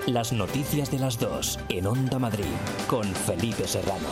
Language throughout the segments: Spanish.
Las noticias de las 2 en Onda Madrid con Felipe Serrano.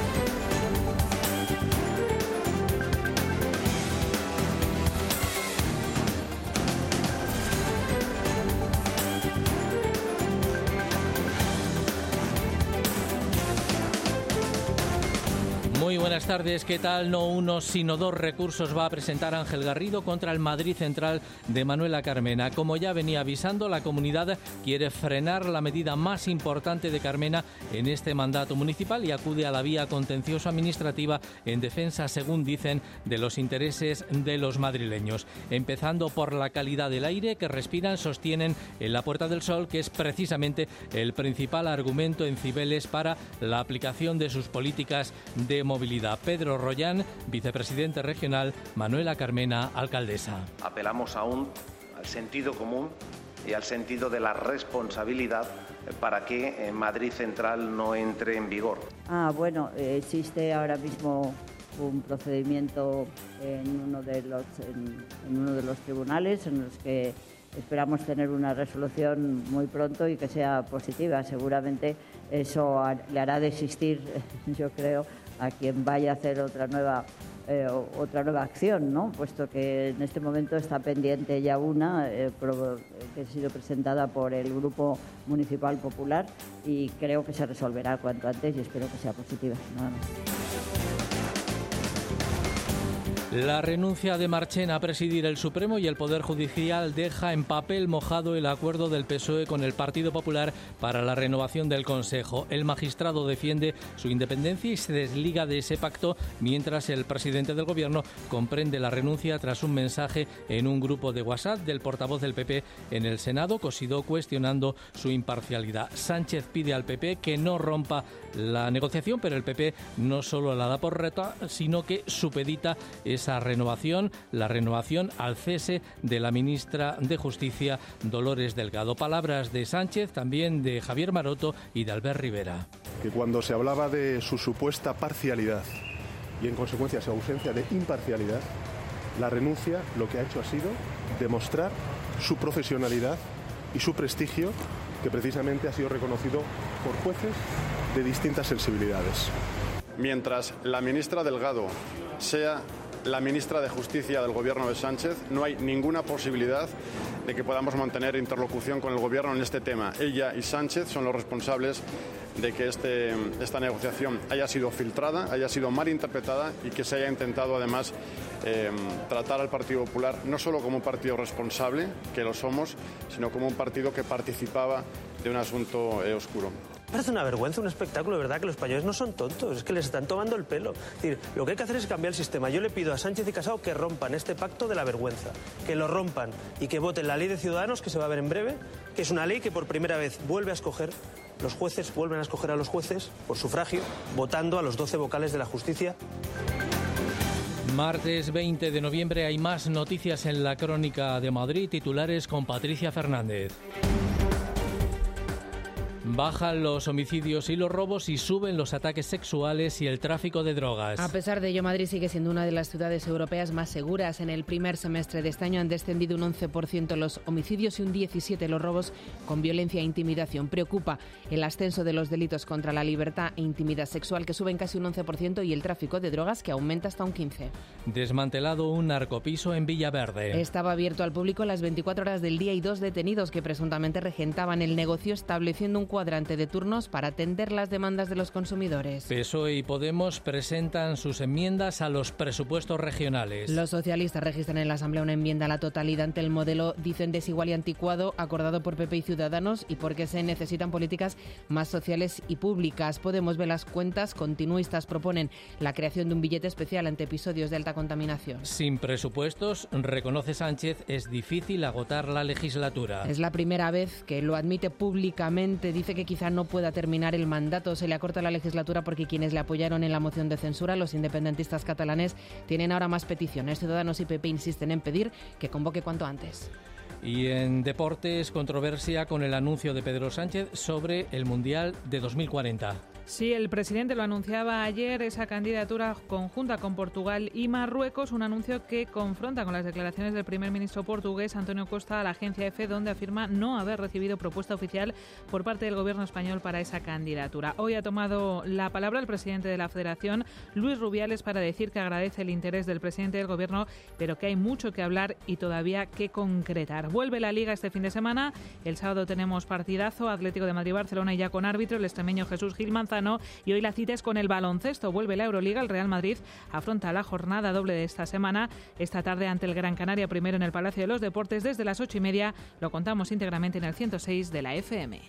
Muy buenas tardes, ¿qué tal? No uno, sino dos recursos va a presentar Ángel Garrido contra el Madrid Central de Manuela Carmena. Como ya venía avisando, la comunidad quiere frenar la medida más importante de Carmena en este mandato municipal y acude a la vía contencioso-administrativa en defensa, según dicen, de los intereses de los madrileños. Empezando por la calidad del aire que respiran, sostienen en la Puerta del Sol, que es precisamente el principal argumento en Cibeles para la aplicación de sus políticas de movilidad. Pedro Rollán, vicepresidente regional, Manuela Carmena, alcaldesa. Apelamos aún al sentido común y al sentido de la responsabilidad para que Madrid Central no entre en vigor. Bueno, existe ahora mismo un procedimiento en uno de los tribunales en los que esperamos tener una resolución muy pronto y que sea positiva. Seguramente eso le hará desistir, yo creo, a quien vaya a hacer otra nueva acción, ¿no? Puesto que en este momento está pendiente ya una que ha sido presentada por el Grupo Municipal Popular y creo que se resolverá cuanto antes y espero que sea positiva. Nada más. La renuncia de Marchena a presidir el Supremo y el Poder Judicial deja en papel mojado el acuerdo del PSOE con el Partido Popular para la renovación del Consejo. El magistrado defiende su independencia y se desliga de ese pacto, mientras el presidente del Gobierno comprende la renuncia tras un mensaje en un grupo de WhatsApp del portavoz del PP en el Senado, Cosidó, cuestionando su imparcialidad. Sánchez pide al PP que no rompa la negociación, pero el PP no solo la da por reta, sino que supedita esa renovación, la renovación al cese de la ministra de Justicia, Dolores Delgado. Palabras de Sánchez, también de Javier Maroto y de Albert Rivera. Que cuando se hablaba de su supuesta parcialidad y en consecuencia su ausencia de imparcialidad, la renuncia lo que ha hecho ha sido demostrar su profesionalidad y su prestigio, que precisamente ha sido reconocido por jueces de distintas sensibilidades. Mientras la ministra Delgado sea la ministra de Justicia del Gobierno de Sánchez, no hay ninguna posibilidad de que podamos mantener interlocución con el Gobierno en este tema. Ella y Sánchez son los responsables de que esta negociación haya sido filtrada, haya sido mal interpretada y que se haya intentado además tratar al Partido Popular no solo como un partido responsable, que lo somos, sino como un partido que participaba de un asunto oscuro. Parece una vergüenza, un espectáculo, de verdad, que los españoles no son tontos, es que les están tomando el pelo. Es decir, lo que hay que hacer es cambiar el sistema. Yo le pido a Sánchez y Casado que rompan este pacto de la vergüenza, que lo rompan y que voten la ley de Ciudadanos, que se va a ver en breve, que es una ley que por primera vez vuelve a escoger, los jueces vuelven a escoger a los jueces por sufragio, votando a los 12 vocales de la justicia. Martes 20 de noviembre hay más noticias en la Crónica de Madrid, titulares con Patricia Fernández. Bajan los homicidios y los robos y suben los ataques sexuales y el tráfico de drogas. A pesar de ello, Madrid sigue siendo una de las ciudades europeas más seguras. En el primer semestre de este año han descendido un 11% los homicidios y un 17% los robos con violencia e intimidación. Preocupa el ascenso de los delitos contra la libertad e intimidad sexual, que suben casi un 11%, y el tráfico de drogas, que aumenta hasta un 15%. Desmantelado un narcopiso en Villaverde. Estaba abierto al público las 24 horas del día y 2 detenidos que presuntamente regentaban el negocio, estableciendo un cuadrante de turnos para atender las demandas de los consumidores. PSOE y Podemos presentan sus enmiendas a los presupuestos regionales. Los socialistas registran en la Asamblea una enmienda a la totalidad ante el modelo, dicen, desigual y anticuado acordado por PP y Ciudadanos, y porque se necesitan políticas más sociales y públicas. Podemos ver las cuentas. Continuistas proponen la creación de un billete especial ante episodios de alta contaminación. Sin presupuestos, reconoce Sánchez, es difícil agotar la legislatura. Es la primera vez que lo admite públicamente. Dice que quizá no pueda terminar el mandato. Se le acorta la legislatura porque quienes le apoyaron en la moción de censura, los independentistas catalanes, tienen ahora más peticiones. Ciudadanos y PP insisten en pedir que convoque cuanto antes. Y en deportes, controversia con el anuncio de Pedro Sánchez sobre el Mundial de 2040. Sí, el presidente lo anunciaba ayer, esa candidatura conjunta con Portugal y Marruecos, un anuncio que confronta con las declaraciones del primer ministro portugués, António Costa, a la agencia EFE, donde afirma no haber recibido propuesta oficial por parte del gobierno español para esa candidatura. Hoy ha tomado la palabra el presidente de la Federación, Luis Rubiales, para decir que agradece el interés del presidente del gobierno, pero que hay mucho que hablar y todavía que concretar. Vuelve la Liga este fin de semana. El sábado tenemos partidazo, Atlético de Madrid-Barcelona, y ya con árbitro, el extremeño Jesús Gil Manzano. Y hoy la cita es con el baloncesto. Vuelve la Euroliga. El Real Madrid afronta la jornada doble de esta semana. Esta tarde ante el Gran Canaria, primero en el Palacio de los Deportes desde las 8:30. Lo contamos íntegramente en el 106 de la FM.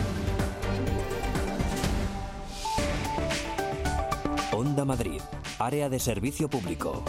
Onda Madrid, área de servicio público.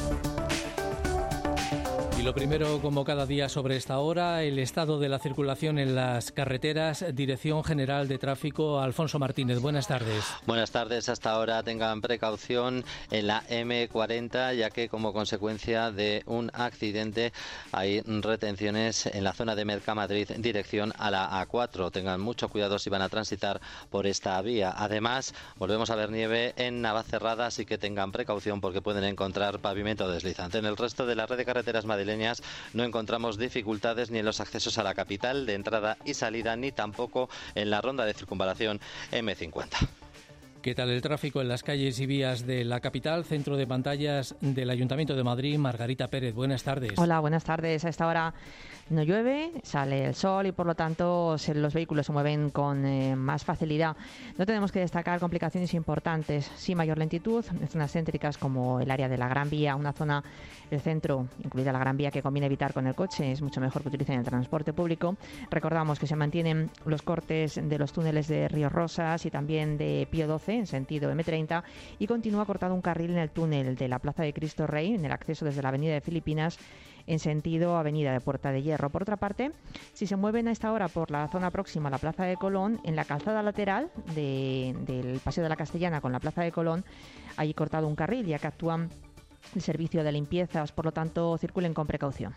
Y lo primero, como cada día sobre esta hora, el estado de la circulación en las carreteras. Dirección General de Tráfico, Alfonso Martínez. Buenas tardes. Buenas tardes. Hasta ahora tengan precaución en la M40, ya que como consecuencia de un accidente hay retenciones en la zona de Mercamadrid, dirección a la A4. Tengan mucho cuidado si van a transitar por esta vía. Además, volvemos a ver nieve en Navacerrada, así que tengan precaución porque pueden encontrar pavimento deslizante. En el resto de la red de carreteras madrileñas no encontramos dificultades ni en los accesos a la capital de entrada y salida, ni tampoco en la ronda de circunvalación M50. ¿Qué tal el tráfico en las calles y vías de la capital? Centro de pantallas del Ayuntamiento de Madrid, Margarita Pérez. Buenas tardes. Hola, buenas tardes. A esta hora no llueve, sale el sol y por lo tanto los vehículos se mueven con más facilidad. No tenemos que destacar complicaciones importantes. Sí, mayor lentitud en zonas céntricas como el área de la Gran Vía, una zona del centro, incluida la Gran Vía, que conviene evitar con el coche. Es mucho mejor que utilicen el transporte público. Recordamos que se mantienen los cortes de los túneles de Río Rosas y también de Pío XII en sentido M30, y continúa cortado un carril en el túnel de la Plaza de Cristo Rey en el acceso desde la Avenida de Filipinas en sentido Avenida de Puerta de Hierro. Por otra parte, si se mueven a esta hora por la zona próxima a la Plaza de Colón, en la calzada lateral del Paseo de la Castellana con la Plaza de Colón, hay cortado un carril, ya que actúan el servicio de limpiezas, por lo tanto circulen con precaución.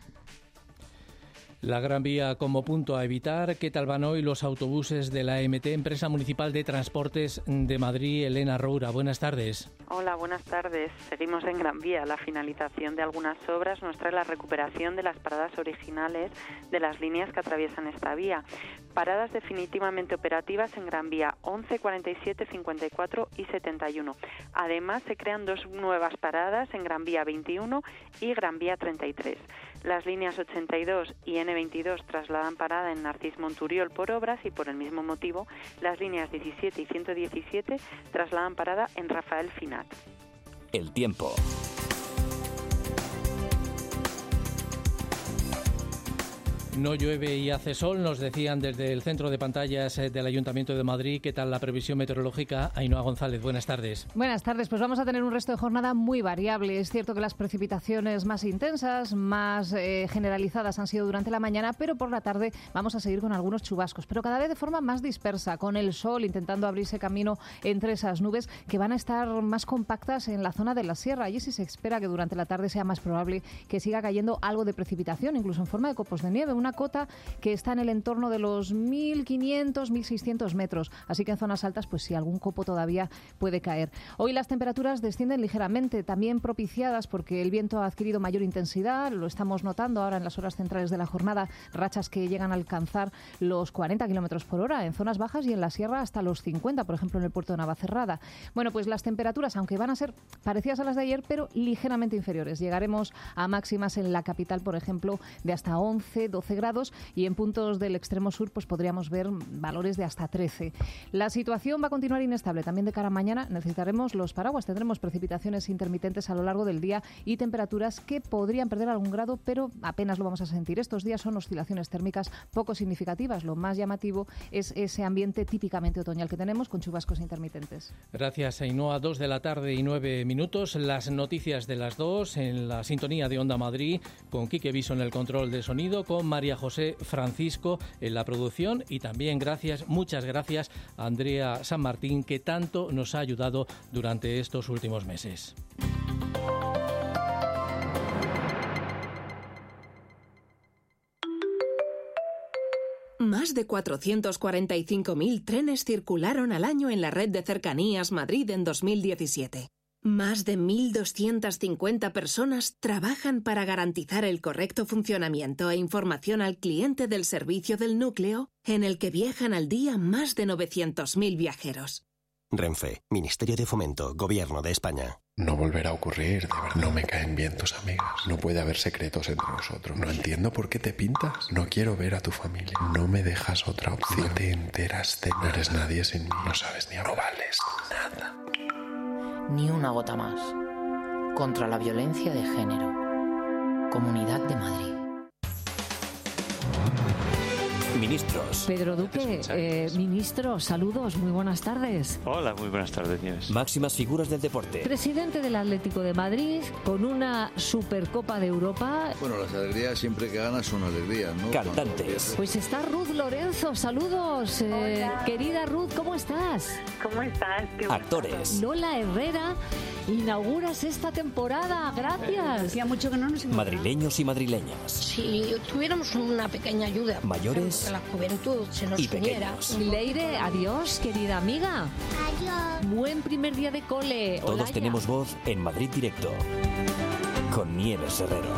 La Gran Vía como punto a evitar. ¿Qué tal van hoy los autobuses de la EMT, Empresa Municipal de Transportes de Madrid? Elena Roura, buenas tardes. Hola, buenas tardes. Seguimos en Gran Vía. La finalización de algunas obras nos trae la recuperación de las paradas originales de las líneas que atraviesan esta vía. Paradas definitivamente operativas en Gran Vía 11, 47, 54 y 71. Además, se crean dos nuevas paradas en Gran Vía 21 y Gran Vía 33. Las líneas 82 y N22 trasladan parada en Narcís Monturiol por obras y por el mismo motivo las líneas 17 y 117 trasladan parada en Rafael Finat. El tiempo. No llueve y hace sol, nos decían desde el centro de pantallas del Ayuntamiento de Madrid. ¿Qué tal la previsión meteorológica? Ainhoa González, buenas tardes. Buenas tardes, pues vamos a tener un resto de jornada muy variable. Es cierto que las precipitaciones más intensas, más generalizadas han sido durante la mañana, pero por la tarde vamos a seguir con algunos chubascos, pero cada vez de forma más dispersa, con el sol intentando abrirse camino entre esas nubes que van a estar más compactas en la zona de la sierra. Allí sí se espera que durante la tarde sea más probable que siga cayendo algo de precipitación, incluso en forma de copos de nieve, una cota que está en el entorno de los 1.500, 1.600 metros. Así que en zonas altas, pues sí, algún copo todavía puede caer. Hoy las temperaturas descienden ligeramente, también propiciadas porque el viento ha adquirido mayor intensidad. Lo estamos notando ahora en las horas centrales de la jornada, rachas que llegan a alcanzar los 40 kilómetros por hora en zonas bajas y en la sierra hasta los 50, por ejemplo, en el puerto de Navacerrada. Bueno, pues las temperaturas, aunque van a ser parecidas a las de ayer, pero ligeramente inferiores. Llegaremos a máximas en la capital, por ejemplo, de hasta 11, 12 grados, y en puntos del extremo sur pues podríamos ver valores de hasta 13. La situación va a continuar inestable también de cara a mañana. Necesitaremos los paraguas, tendremos precipitaciones intermitentes a lo largo del día y temperaturas que podrían perder algún grado, pero apenas lo vamos a sentir. Estos días son oscilaciones térmicas poco significativas. Lo más llamativo es ese ambiente típicamente otoñal que tenemos con chubascos intermitentes. Gracias, Ainhoa. 2 de la tarde y 9 minutos. Las noticias de las 2 en la sintonía de Onda Madrid, con Quique Viso en el control de sonido, con María José Francisco en la producción, y también muchas gracias a Andrea San Martín, que tanto nos ha ayudado durante estos últimos meses. Más de 445.000 trenes circularon al año en la red de cercanías Madrid en 2017. Más de 1.250 personas trabajan para garantizar el correcto funcionamiento e información al cliente del servicio del núcleo, en el que viajan al día más de 900.000 viajeros. Renfe, Ministerio de Fomento, Gobierno de España. No volverá a ocurrir, de verdad. No me caen bien tus amigas. No puede haber secretos entre nosotros. No entiendo por qué te pintas. No quiero ver a tu familia. No me dejas otra opción. No te enteras de nada. No eres nadie sin mí. No sabes ni hablar. No vales nada. Ni una gota más. Contra la violencia de género. Comunidad de Madrid. Ministros. Pedro Duque, ministro, saludos, muy buenas tardes. Hola, muy buenas tardes, Nieves. Máximas figuras del deporte. Presidente del Atlético de Madrid, con una Supercopa de Europa. Bueno, las alegrías siempre que ganas son alegrías, ¿no? Cantantes. Pues está Ruth Lorenzo, saludos. Querida Ruth, ¿cómo estás? ¿Cómo estás? Actores. Lola Herrera, inauguras esta temporada, gracias. Hacía mucho que no nos Madrileños y madrileñas. Si tuviéramos una pequeña ayuda. Mayores. Que la juventud se nos y uniera. pequeños. Leire, adiós, querida amiga. Adiós. Buen primer día de cole. Todos Olaya. tenemos voz en Madrid Directo. Con Nieves Herrero.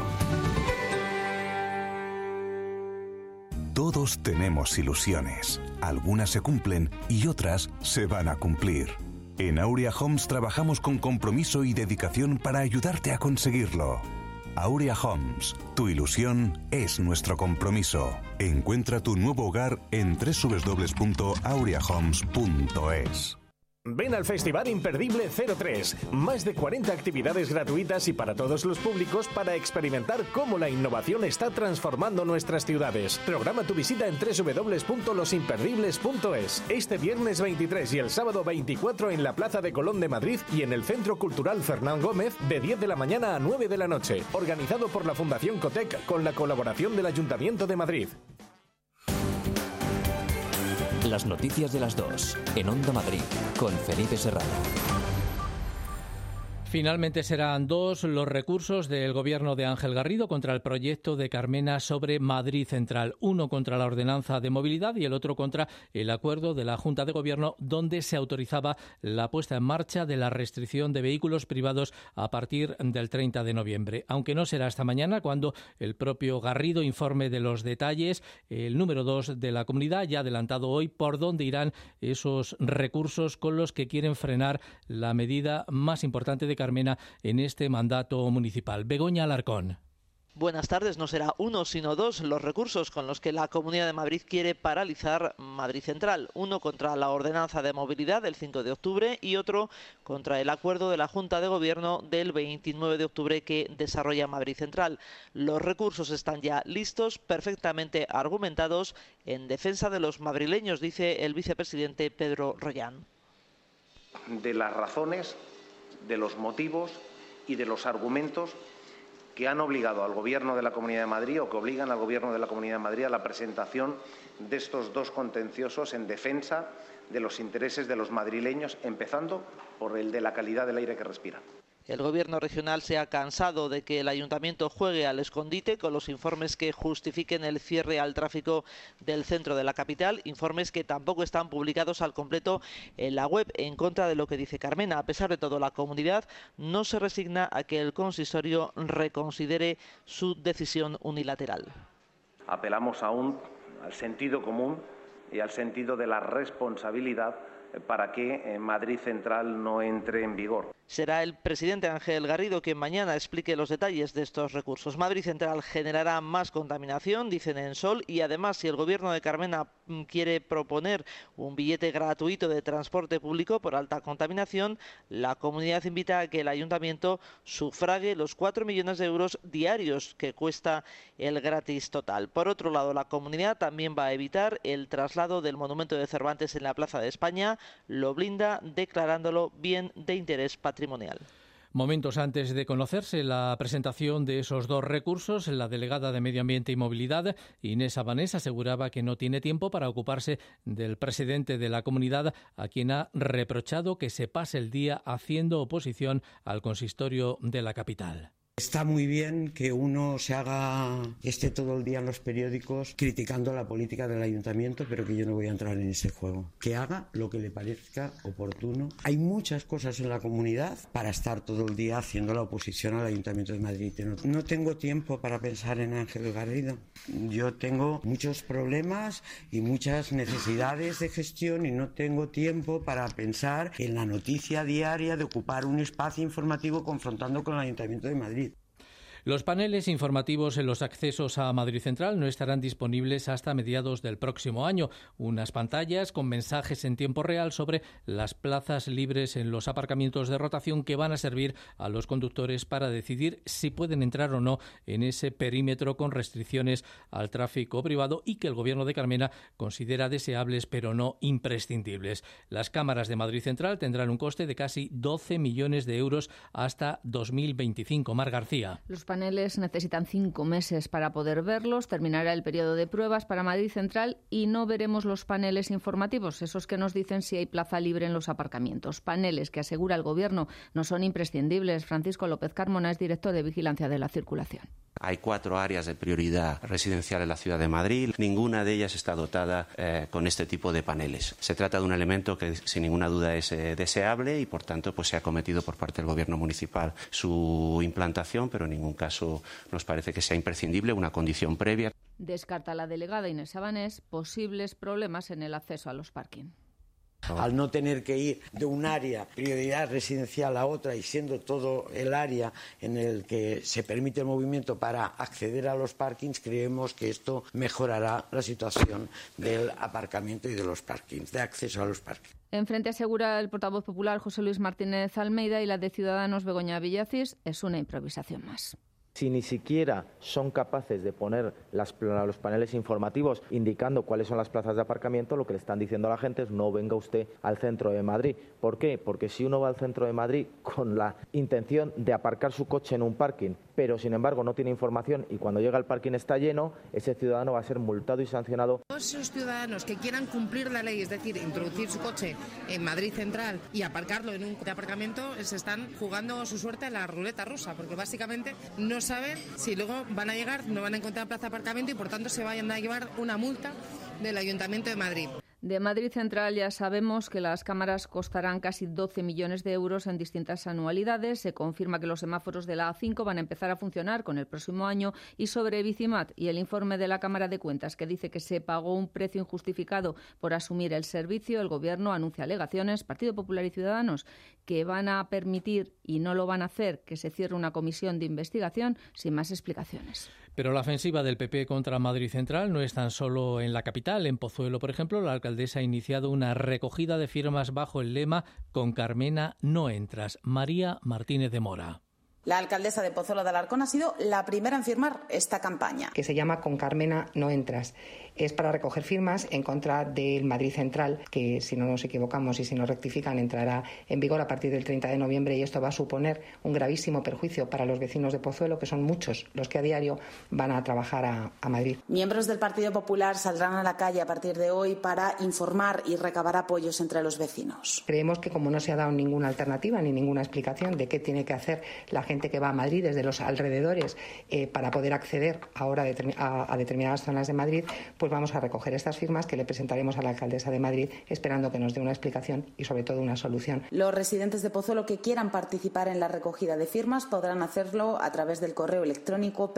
Todos tenemos ilusiones. Algunas se cumplen y otras se van a cumplir. En Aurea Homes trabajamos con compromiso y dedicación para ayudarte a conseguirlo. Aurea Homes, tu ilusión es nuestro compromiso. Encuentra tu nuevo hogar en www.aureahomes.es. Ven al Festival Imperdible 03. Más de 40 actividades gratuitas y para todos los públicos para experimentar cómo la innovación está transformando nuestras ciudades. Programa tu visita en www.losimperdibles.es. Este viernes 23 y el sábado 24 en la Plaza de Colón de Madrid y en el Centro Cultural Fernán Gómez de 10 de la mañana a 9 de la noche. Organizado por la Fundación Cotec con la colaboración del Ayuntamiento de Madrid. Las noticias de las 2 en Onda Madrid con Felipe Serrano. Finalmente serán 2 los recursos del gobierno de Ángel Garrido contra el proyecto de Carmena sobre Madrid Central. Uno contra la ordenanza de movilidad y el otro contra el acuerdo de la Junta de Gobierno donde se autorizaba la puesta en marcha de la restricción de vehículos privados a partir del 30 de noviembre. Aunque no será hasta mañana cuando el propio Garrido informe de los detalles. El número 2 de la comunidad ya ha adelantado hoy por dónde irán esos recursos con los que quieren frenar la medida más importante de Carmena en este mandato municipal. Begoña Alarcón. Buenas tardes. No será uno, sino 2 los recursos con los que la Comunidad de Madrid quiere paralizar Madrid Central. Uno contra la ordenanza de movilidad del 5 de octubre y otro contra el acuerdo de la Junta de Gobierno del 29 de octubre que desarrolla Madrid Central. Los recursos están ya listos, perfectamente argumentados en defensa de los madrileños, dice el vicepresidente Pedro Rollán. De las razones, de los motivos y de los argumentos que han obligado al Gobierno de la Comunidad de Madrid o que obligan al Gobierno de la Comunidad de Madrid a la presentación de estos 2 contenciosos en defensa de los intereses de los madrileños, empezando por el de la calidad del aire que respiran. El Gobierno regional se ha cansado de que el Ayuntamiento juegue al escondite con los informes que justifiquen el cierre al tráfico del centro de la capital, informes que tampoco están publicados al completo en la web, en contra de lo que dice Carmena. A pesar de todo, la comunidad no se resigna a que el consistorio reconsidere su decisión unilateral. Apelamos aún al sentido común y al sentido de la responsabilidad para que Madrid Central no entre en vigor. Será el presidente Ángel Garrido quien mañana explique los detalles de estos recursos. Madrid Central generará más contaminación, dicen en Sol, y además si el gobierno de Carmena quiere proponer un billete gratuito de transporte público por alta contaminación, la comunidad invita a que el ayuntamiento sufrague los 4 millones de euros diarios que cuesta el gratis total. Por otro lado, la comunidad también va a evitar el traslado del monumento de Cervantes en la Plaza de España, lo blinda declarándolo bien de interés patrimonial. Momentos antes de conocerse la presentación de esos 2 recursos, la delegada de Medio Ambiente y Movilidad, Inés Abanés, aseguraba que no tiene tiempo para ocuparse del presidente de la comunidad, a quien ha reprochado que se pase el día haciendo oposición al consistorio de la capital. Está muy bien que uno esté todo el día en los periódicos criticando la política del ayuntamiento, pero que yo no voy a entrar en ese juego. Que haga lo que le parezca oportuno. Hay muchas cosas en la comunidad para estar todo el día haciendo la oposición al Ayuntamiento de Madrid. No tengo tiempo para pensar en Ángel Garrido. Yo tengo muchos problemas y muchas necesidades de gestión y no tengo tiempo para pensar en la noticia diaria de ocupar un espacio informativo confrontando con el Ayuntamiento de Madrid. Los paneles informativos en los accesos a Madrid Central no estarán disponibles hasta mediados del próximo año. Unas pantallas con mensajes en tiempo real sobre las plazas libres en los aparcamientos de rotación que van a servir a los conductores para decidir si pueden entrar o no en ese perímetro con restricciones al tráfico privado y que el Gobierno de Carmena considera deseables pero no imprescindibles. Las cámaras de Madrid Central tendrán un coste de casi 12 millones de euros hasta 2025. Mar García. Los paneles necesitan 5 meses para poder verlos. Terminará el periodo de pruebas para Madrid Central y no veremos los paneles informativos, esos que nos dicen si hay plaza libre en los aparcamientos. Paneles que, asegura el Gobierno, no son imprescindibles. Francisco López Carmona es director de Vigilancia de la Circulación. Hay 4 áreas de prioridad residencial en la ciudad de Madrid. Ninguna de ellas está dotada con este tipo de paneles. Se trata de un elemento que sin ninguna duda es deseable y por tanto se ha acometido por parte del Gobierno municipal su implantación, pero en ningún caso nos parece que sea imprescindible, una condición previa. Descarta la delegada Inés Sabanés posibles problemas en el acceso a los parking. Al no tener que ir de un área prioridad residencial a otra y siendo todo el área en el que se permite el movimiento para acceder a los parkings, creemos que esto mejorará la situación del aparcamiento y de los parkings, de acceso a los parkings. Enfrente, asegura el portavoz popular José Luis Martínez Almeida, y la de Ciudadanos Begoña Villacís, es una improvisación más. Si ni siquiera son capaces de poner los paneles informativos indicando cuáles son las plazas de aparcamiento, lo que le están diciendo a la gente es no venga usted al centro de Madrid. ¿Por qué? Porque si uno va al centro de Madrid con la intención de aparcar su coche en un parking, pero sin embargo no tiene información y cuando llega al parking está lleno, ese ciudadano va a ser multado y sancionado. Todos esos ciudadanos que quieran cumplir la ley, es decir, introducir su coche en Madrid Central y aparcarlo en un aparcamiento, se están jugando su suerte a la ruleta rusa, porque básicamente no saben si luego van a llegar, no van a encontrar plaza de aparcamiento y por tanto se vayan a llevar una multa del Ayuntamiento de Madrid. De Madrid Central ya sabemos que las cámaras costarán casi 12 millones de euros en distintas anualidades. Se confirma que los semáforos de la A5 van a empezar a funcionar con el próximo año. Y sobre Bicimat y el informe de la Cámara de Cuentas que dice que se pagó un precio injustificado por asumir el servicio, el Gobierno anuncia alegaciones, Partido Popular y Ciudadanos, que van a permitir, y no lo van a hacer, que se cierre una comisión de investigación sin más explicaciones. Pero la ofensiva del PP contra Madrid Central no es tan solo en la capital. En Pozuelo, por ejemplo, la alcaldesa ha iniciado una recogida de firmas bajo el lema «Con Carmena no entras». María Martínez de Mora. La alcaldesa de Pozuelo de Alarcón ha sido la primera en firmar esta campaña. Que se llama Con Carmena no entras. Es para recoger firmas en contra del Madrid Central, que si no nos equivocamos y si no rectifican entrará en vigor a partir del 30 de noviembre y esto va a suponer un gravísimo perjuicio para los vecinos de Pozuelo, que son muchos los que a diario van a trabajar a Madrid. Miembros del Partido Popular saldrán a la calle a partir de hoy para informar y recabar apoyos entre los vecinos. Creemos que como no se ha dado ninguna alternativa ni ninguna explicación de qué tiene que hacer la gente que va a Madrid desde los alrededores para poder acceder ahora a determinadas zonas de Madrid, pues vamos a recoger estas firmas que le presentaremos a la alcaldesa de Madrid esperando que nos dé una explicación y sobre todo una solución. Los residentes de Pozuelo que quieran participar en la recogida de firmas podrán hacerlo a través del correo electrónico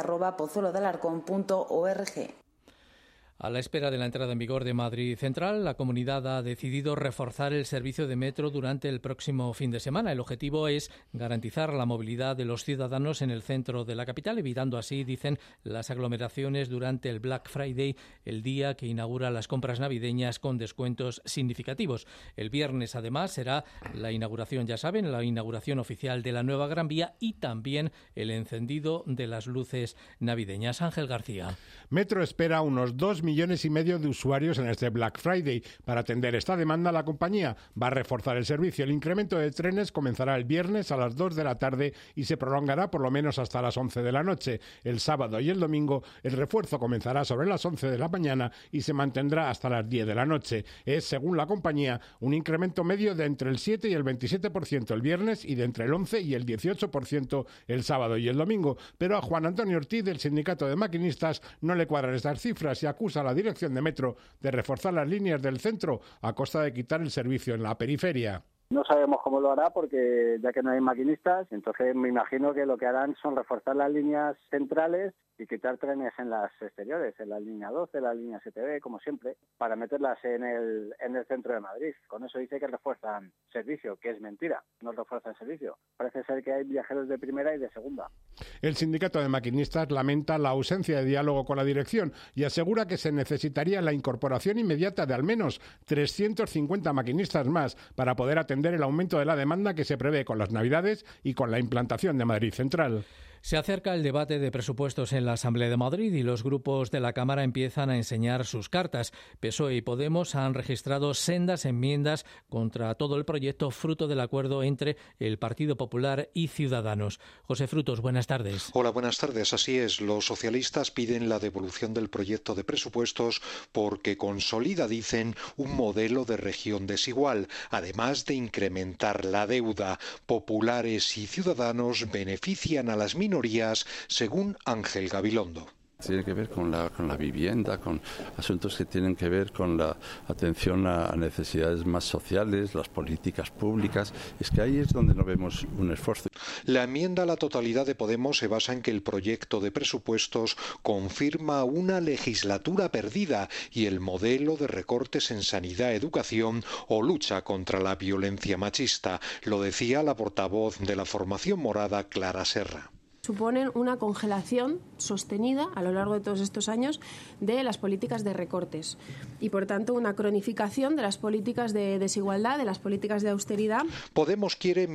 ppe@pozuelodealarcón.org. A la espera de la entrada en vigor de Madrid Central, la comunidad ha decidido reforzar el servicio de metro durante el próximo fin de semana. El objetivo es garantizar la movilidad de los ciudadanos en el centro de la capital, evitando así, dicen, las aglomeraciones durante el Black Friday, el día que inaugura las compras navideñas con descuentos significativos. El viernes, además, será la inauguración, ya saben, la inauguración oficial de la nueva Gran Vía y también el encendido de las luces navideñas. Ángel García. Metro espera unos 2 millones y medio de usuarios en este Black Friday. Para atender esta demanda, la compañía va a reforzar el servicio. El incremento de trenes comenzará el viernes a las 2 de la tarde y se prolongará por lo menos hasta las 11 de la noche. El sábado y el domingo el refuerzo comenzará sobre las 11 de la mañana y se mantendrá hasta las 10 de la noche. Es, según la compañía, un incremento medio de entre el 7 y el 27% el viernes y de entre el 11 y el 18% el sábado y el domingo. Pero a Juan Antonio Ortiz, del Sindicato de Maquinistas, no le cuadran estas cifras y acusa a la dirección de Metro de reforzar las líneas del centro a costa de quitar el servicio en la periferia. No sabemos cómo lo hará porque ya que no hay maquinistas, entonces me imagino que lo que harán son reforzar las líneas centrales y quitar trenes en las exteriores, en la línea 12, la línea 7B, como siempre, para meterlas en el centro de Madrid. Con eso dice que refuerzan servicio, que es mentira, no refuerzan servicio. Parece ser que hay viajeros de primera y de segunda. El sindicato de maquinistas lamenta la ausencia de diálogo con la dirección y asegura que se necesitaría la incorporación inmediata de al menos 350 maquinistas más para poder atender el aumento de la demanda que se prevé con las Navidades y con la implantación de Madrid Central. Se acerca el debate de presupuestos en la Asamblea de Madrid y los grupos de la Cámara empiezan a enseñar sus cartas. PSOE y Podemos han registrado sendas enmiendas contra todo el proyecto, fruto del acuerdo entre el Partido Popular y Ciudadanos. José Frutos, buenas tardes. Hola, buenas tardes. Así es, los socialistas piden la devolución del proyecto de presupuestos porque consolida, dicen, un modelo de región desigual, además de incrementar la deuda. Populares y Ciudadanos benefician a las minorías, según Ángel Gabilondo. Tiene que ver con la vivienda, con asuntos que tienen que ver con la atención a necesidades más sociales, las políticas públicas. Es que ahí es donde no vemos un esfuerzo. La enmienda a la totalidad de Podemos se basa en que el proyecto de presupuestos confirma una legislatura perdida y el modelo de recortes en sanidad, educación o lucha contra la violencia machista. Lo decía la portavoz de la formación morada, Clara Serra. Suponen una congelación sostenida a lo largo de todos estos años de las políticas de recortes y, por tanto, una cronificación de las políticas de desigualdad, de las políticas de austeridad. Podemos quiere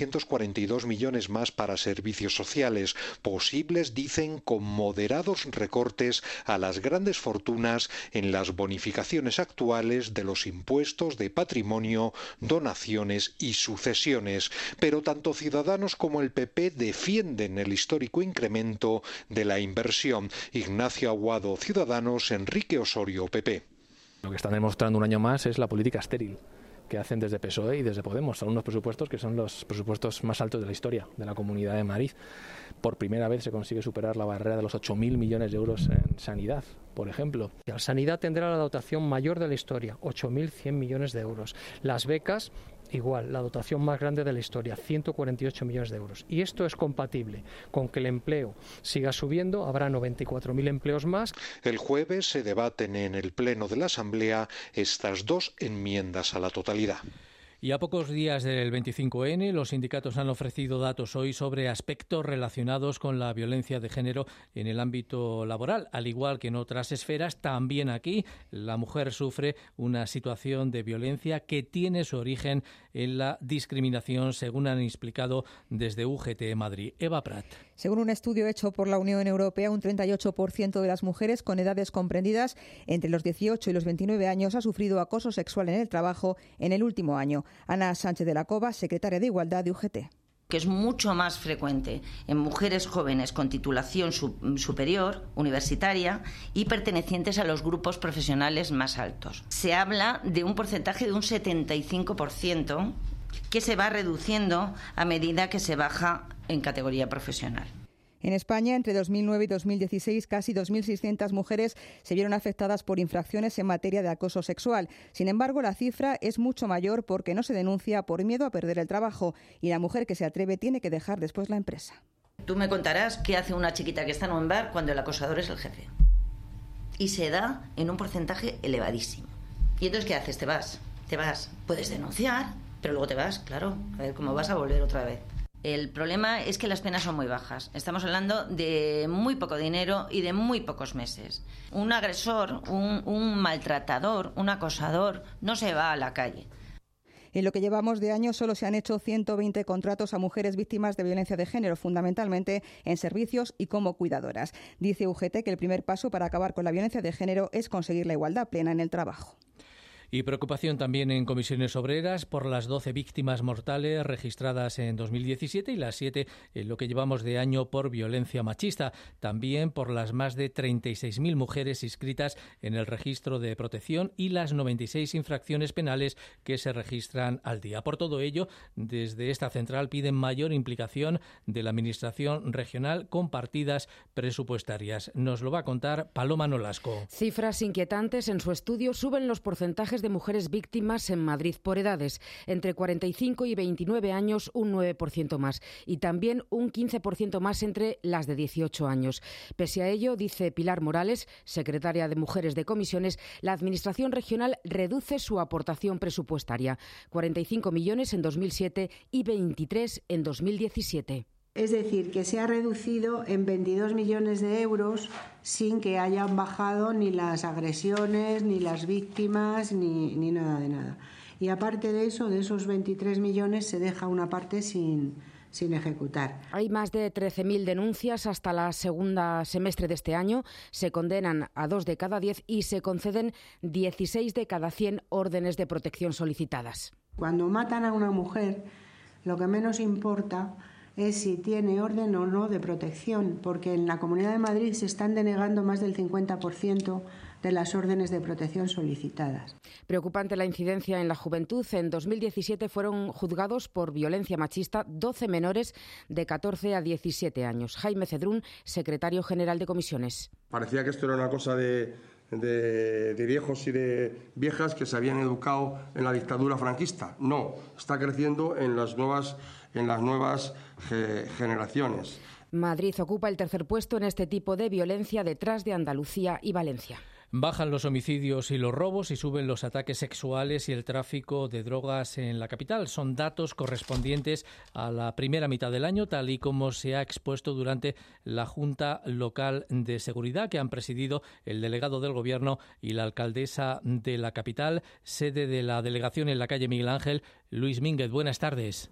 1.342 millones más para servicios sociales, posibles, dicen, con moderados recortes a las grandes fortunas en las bonificaciones actuales de los impuestos de patrimonio, donaciones y sucesiones. Pero tanto Ciudadanos como el PP defienden el histórico incremento de la inversión. Ignacio Aguado, Ciudadanos, Enrique Osorio, PP. Lo que están demostrando un año más es la política estéril que hacen desde PSOE y desde Podemos. Son unos presupuestos que son los presupuestos más altos de la historia de la Comunidad de Madrid. Por primera vez se consigue superar la barrera de los 8.000 millones de euros en sanidad, por ejemplo. La sanidad tendrá la dotación mayor de la historia, 8.100 millones de euros. Las becas, igual, la dotación más grande de la historia, 148 millones de euros. Y esto es compatible con que el empleo siga subiendo, habrá 94.000 empleos más. El jueves se debaten en el Pleno de la Asamblea estas dos enmiendas a la totalidad. Y a pocos días del 25N, los sindicatos han ofrecido datos hoy sobre aspectos relacionados con la violencia de género en el ámbito laboral. Al igual que en otras esferas, también aquí la mujer sufre una situación de violencia que tiene su origen en la discriminación, según han explicado desde UGT Madrid. Eva Prat. Según un estudio hecho por la Unión Europea, un 38% de las mujeres con edades comprendidas entre los 18 y los 29 años ha sufrido acoso sexual en el trabajo en el último año. Ana Sánchez de la Cova, secretaria de Igualdad de UGT. Que es mucho más frecuente en mujeres jóvenes con titulación superior, universitaria, y pertenecientes a los grupos profesionales más altos. Se habla de un porcentaje de un 75% que se va reduciendo a medida que se baja en categoría profesional. En España, entre 2009 y 2016, casi 2.600 mujeres se vieron afectadas por infracciones en materia de acoso sexual. Sin embargo, la cifra es mucho mayor porque no se denuncia por miedo a perder el trabajo y la mujer que se atreve tiene que dejar después la empresa. Tú me contarás qué hace una chiquita que está en un bar cuando el acosador es el jefe. Y se da en un porcentaje elevadísimo. ¿Y entonces qué haces? Te vas. Puedes denunciar, pero luego te vas, claro. A ver cómo vas a volver otra vez. El problema es que las penas son muy bajas. Estamos hablando de muy poco dinero y de muy pocos meses. Un agresor, un maltratador, un acosador no se va a la calle. En lo que llevamos de año solo se han hecho 120 contratos a mujeres víctimas de violencia de género, fundamentalmente en servicios y como cuidadoras. Dice UGT que el primer paso para acabar con la violencia de género es conseguir la igualdad plena en el trabajo. Y preocupación también en comisiones obreras por las 12 víctimas mortales registradas en 2017 y las 7 en lo que llevamos de año por violencia machista. También por las más de 36.000 mujeres inscritas en el registro de protección y las 96 infracciones penales que se registran al día. Por todo ello, desde esta central piden mayor implicación de la Administración regional con partidas presupuestarias. Nos lo va a contar Paloma Nolasco. Cifras inquietantes. En su estudio suben los porcentajes de mujeres víctimas en Madrid por edades. Entre 45 y 29 años, un 9% más. Y también un 15% más entre las de 18 años. Pese a ello, dice Pilar Morales, secretaria de Mujeres de Comisiones, la Administración regional reduce su aportación presupuestaria. 45 millones en 2007 y 23 en 2017. Es decir, que se ha reducido en 22 millones de euros sin que hayan bajado ni las agresiones, ni las víctimas, ni nada de nada. Y aparte de eso, de esos 23 millones se deja una parte sin ejecutar. Hay más de 13.000 denuncias hasta la segunda semestre de este año. Se condenan a 2 de cada 10 y se conceden 16 de cada 100 órdenes de protección solicitadas. Cuando matan a una mujer, lo que menos importa es si tiene orden o no de protección, porque en la Comunidad de Madrid se están denegando más del 50% de las órdenes de protección solicitadas. Preocupante la incidencia en la juventud. En 2017 fueron juzgados por violencia machista 12 menores de 14 a 17 años. Jaime Cedrún, secretario general de Comisiones. Parecía que esto era una cosa de viejos y de viejas que se habían educado en la dictadura franquista. No, está creciendo en las nuevas generaciones. Madrid ocupa el tercer puesto en este tipo de violencia detrás de Andalucía y Valencia. Bajan los homicidios y los robos y suben los ataques sexuales y el tráfico de drogas en la capital. Son datos correspondientes a la primera mitad del año, tal y como se ha expuesto durante la Junta Local de Seguridad que han presidido el delegado del Gobierno y la alcaldesa de la capital, sede de la delegación en la calle Miguel Ángel. Luis Mínguez, buenas tardes.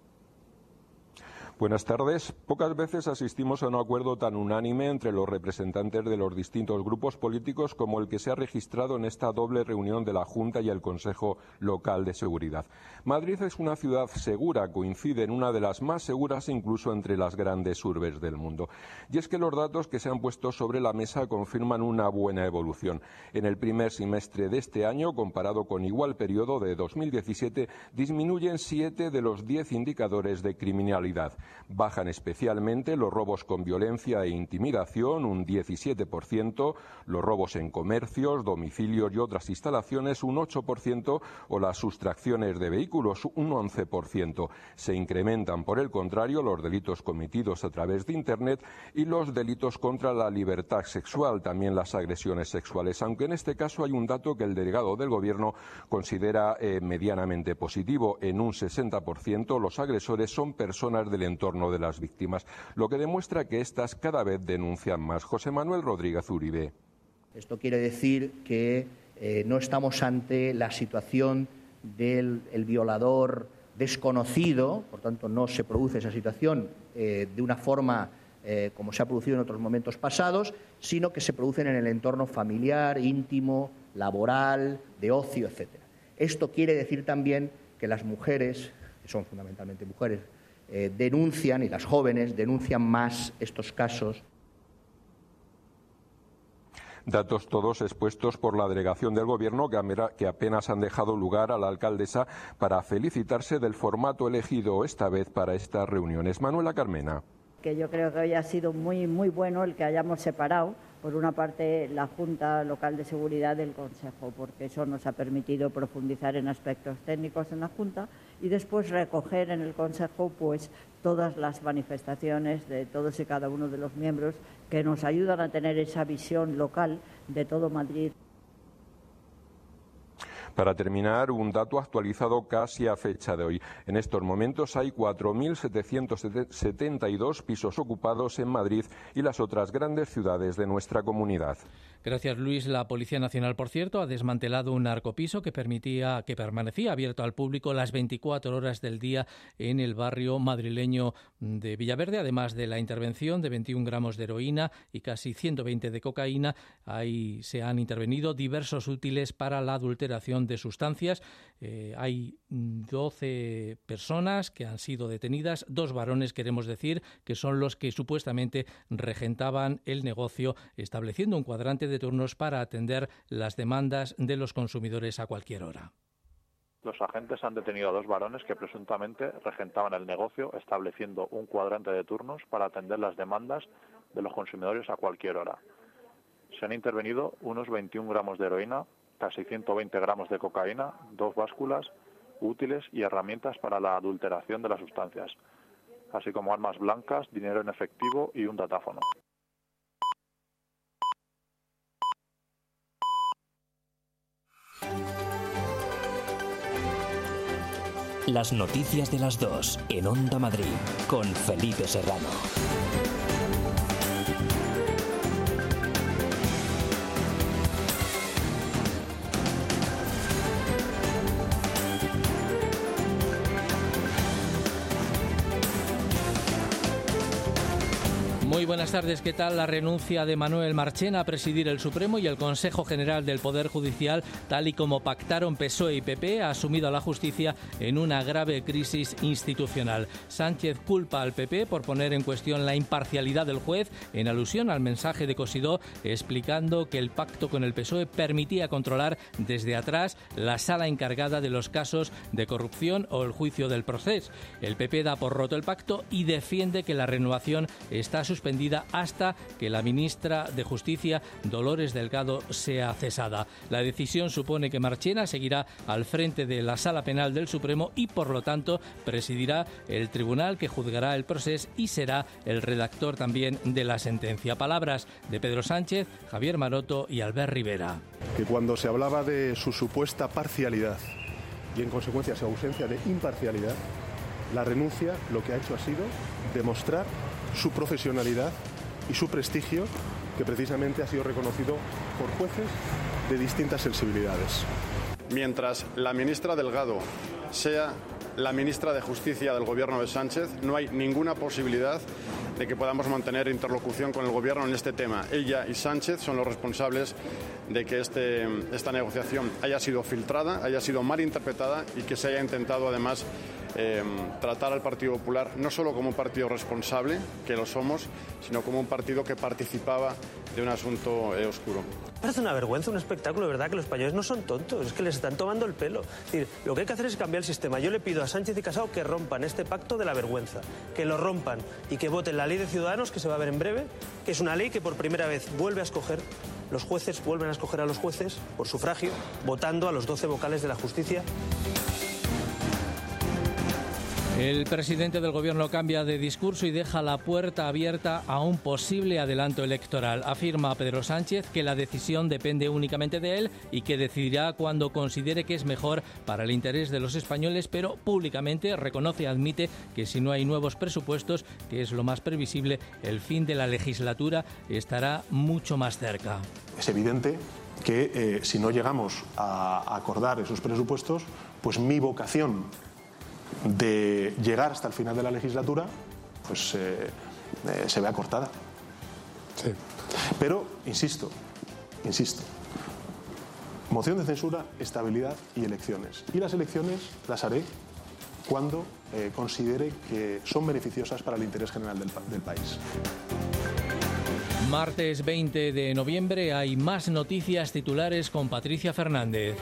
Buenas tardes. Pocas veces asistimos a un acuerdo tan unánime entre los representantes de los distintos grupos políticos como el que se ha registrado en esta doble reunión de la Junta y el Consejo Local de Seguridad. Madrid es una ciudad segura, coincide en una de las más seguras incluso entre las grandes urbes del mundo. Y es que los datos que se han puesto sobre la mesa confirman una buena evolución. En el primer semestre de este año, comparado con igual periodo de 2017, disminuyen 7 de los 10 indicadores de criminalidad. Bajan especialmente los robos con violencia e intimidación, un 17%, los robos en comercios, domicilios y otras instalaciones, un 8%, o las sustracciones de vehículos, un 11%. Se incrementan, por el contrario, los delitos cometidos a través de Internet y los delitos contra la libertad sexual, también las agresiones sexuales, aunque en este caso hay un dato que el delegado del Gobierno considera medianamente positivo. En un 60% los agresores son personas del entorno de las víctimas, lo que demuestra que éstas cada vez denuncian más. José Manuel Rodríguez Uribe. Esto quiere decir que no estamos ante la situación del violador desconocido, por tanto no se produce esa situación de una forma como se ha producido en otros momentos pasados, sino que se producen en el entorno familiar, íntimo, laboral, de ocio, etc. Esto quiere decir también que las mujeres, que son fundamentalmente mujeres, denuncian, y las jóvenes denuncian más estos casos. Datos todos expuestos por la delegación del Gobierno que apenas han dejado lugar a la alcaldesa para felicitarse del formato elegido esta vez para estas reuniones. Manuela Carmena. Que yo creo que hoy ha sido muy bueno el que hayamos separado, por una parte, la Junta Local de Seguridad del Consejo, porque eso nos ha permitido profundizar en aspectos técnicos en la Junta y después recoger en el Consejo pues todas las manifestaciones de todos y cada uno de los miembros que nos ayudan a tener esa visión local de todo Madrid. Para terminar, un dato actualizado casi a fecha de hoy. En estos momentos hay 4.772 pisos ocupados en Madrid y las otras grandes ciudades de nuestra comunidad. Gracias, Luis. La Policía Nacional, por cierto, ha desmantelado un narcopiso que permanecía abierto al público las 24 horas del día en el barrio madrileño de Villaverde, además de la intervención de 21 gramos de heroína y casi 120 de cocaína. Ahí se han intervenido diversos útiles para la adulteración de sustancias. Hay 12 personas que han sido detenidas, 2 varones, queremos decir, que son los que supuestamente regentaban el negocio, estableciendo un cuadrante de turnos para atender las demandas de los consumidores a cualquier hora. Los agentes han detenido a 2 varones que presuntamente regentaban el negocio, estableciendo un cuadrante de turnos para atender las demandas de los consumidores a cualquier hora. Se han intervenido unos 21 gramos de heroína, casi 120 gramos de cocaína, 2 básculas, útiles y herramientas para la adulteración de las sustancias, así como armas blancas, dinero en efectivo y un datáfono. Las noticias de las 2 en Onda Madrid con Felipe Serrano. Muy buenas tardes, ¿qué tal? La renuncia de Manuel Marchena a presidir el Supremo y el Consejo General del Poder Judicial, tal y como pactaron PSOE y PP, ha sumido a la justicia en una grave crisis institucional. Sánchez culpa al PP por poner en cuestión la imparcialidad del juez, en alusión al mensaje de Cosidó, explicando que el pacto con el PSOE permitía controlar desde atrás la sala encargada de los casos de corrupción o el juicio del proceso. El PP da por roto el pacto y defiende que la renovación está suspendida hasta que la ministra de Justicia, Dolores Delgado, sea cesada. La decisión supone que Marchena seguirá al frente de la Sala Penal del Supremo y, por lo tanto, presidirá el tribunal que juzgará el proceso y será el redactor también de la sentencia. Palabras de Pedro Sánchez, Javier Maroto y Albert Rivera. Que cuando se hablaba de su supuesta parcialidad y, en consecuencia, su ausencia de imparcialidad, la renuncia lo que ha hecho ha sido demostrar su profesionalidad y su prestigio, que precisamente ha sido reconocido por jueces de distintas sensibilidades. Mientras la ministra Delgado sea la ministra de Justicia del Gobierno de Sánchez, no hay ninguna posibilidad de que podamos mantener interlocución con el Gobierno en este tema. Ella y Sánchez son los responsables de que esta negociación haya sido filtrada, haya sido mal interpretada y que se haya intentado, además, tratar al Partido Popular no solo como un partido responsable, que lo somos, sino como un partido que participaba de un asunto oscuro. Parece una vergüenza, un espectáculo, ¿verdad? Que los españoles no son tontos, es que les están tomando el pelo. Es decir, lo que hay que hacer es cambiar el sistema. Yo le pido a Sánchez y Casado que rompan este pacto de la vergüenza, que lo rompan y que voten la ley de Ciudadanos, que se va a ver en breve, que es una ley que por primera vez vuelve a escoger, los jueces vuelven a escoger a los jueces por sufragio, votando a los 12 vocales de la justicia. El presidente del Gobierno cambia de discurso y deja la puerta abierta a un posible adelanto electoral. Afirma Pedro Sánchez que la decisión depende únicamente de él y que decidirá cuando considere que es mejor para el interés de los españoles, pero públicamente reconoce y admite que si no hay nuevos presupuestos, que es lo más previsible, el fin de la legislatura estará mucho más cerca. Es evidente que si no llegamos a acordar esos presupuestos, pues mi vocación de llegar hasta el final de la legislatura pues se ve acortada. Sí. Pero insisto, moción de censura, estabilidad y elecciones, y las elecciones las haré cuando considere que son beneficiosas para el interés general del país. Martes 20 de noviembre hay más noticias titulares con Patricia Fernández.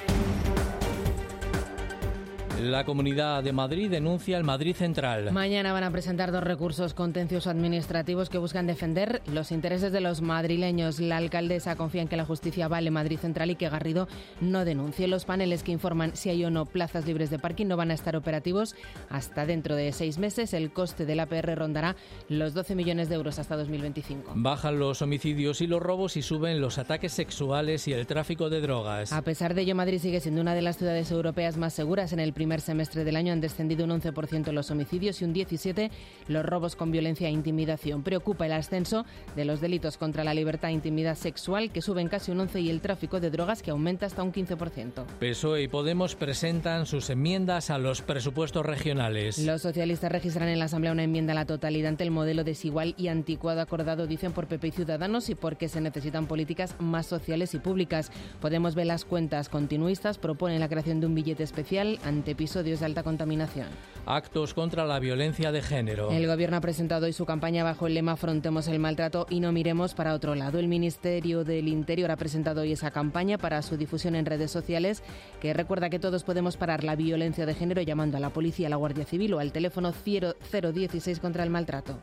La Comunidad de Madrid denuncia el Madrid Central. Mañana van a presentar 2 recursos contenciosos administrativos que buscan defender los intereses de los madrileños. La alcaldesa confía en que la justicia vale Madrid Central y que Garrido no denuncie. Los paneles que informan si hay o no plazas libres de parking no van a estar operativos hasta dentro de 6 meses. El coste del APR rondará los 12 millones de euros hasta 2025. Bajan los homicidios y los robos y suben los ataques sexuales y el tráfico de drogas. A pesar de ello, Madrid sigue siendo una de las ciudades europeas más seguras. En el primer primer semestre del año han descendido un 11% los homicidios y un 17% los robos con violencia e intimidación. Preocupa el ascenso de los delitos contra la libertad e intimidad sexual, que suben casi un 11%, y el tráfico de drogas, que aumenta hasta un 15%. PSOE y Podemos presentan sus enmiendas a los presupuestos regionales. Los socialistas registran en la Asamblea una enmienda a la totalidad ante el modelo desigual y anticuado acordado, dicen, por PP y Ciudadanos, y porque se necesitan políticas más sociales y públicas. Podemos ver las cuentas continuistas, proponen la creación de un billete especial ante episodios de alta contaminación. Actos contra la violencia de género. El Gobierno ha presentado hoy su campaña bajo el lema "Afrontemos el maltrato y no miremos para otro lado". El Ministerio del Interior ha presentado hoy esa campaña para su difusión en redes sociales, que recuerda que todos podemos parar la violencia de género llamando a la policía, a la Guardia Civil o al teléfono 016 contra el maltrato.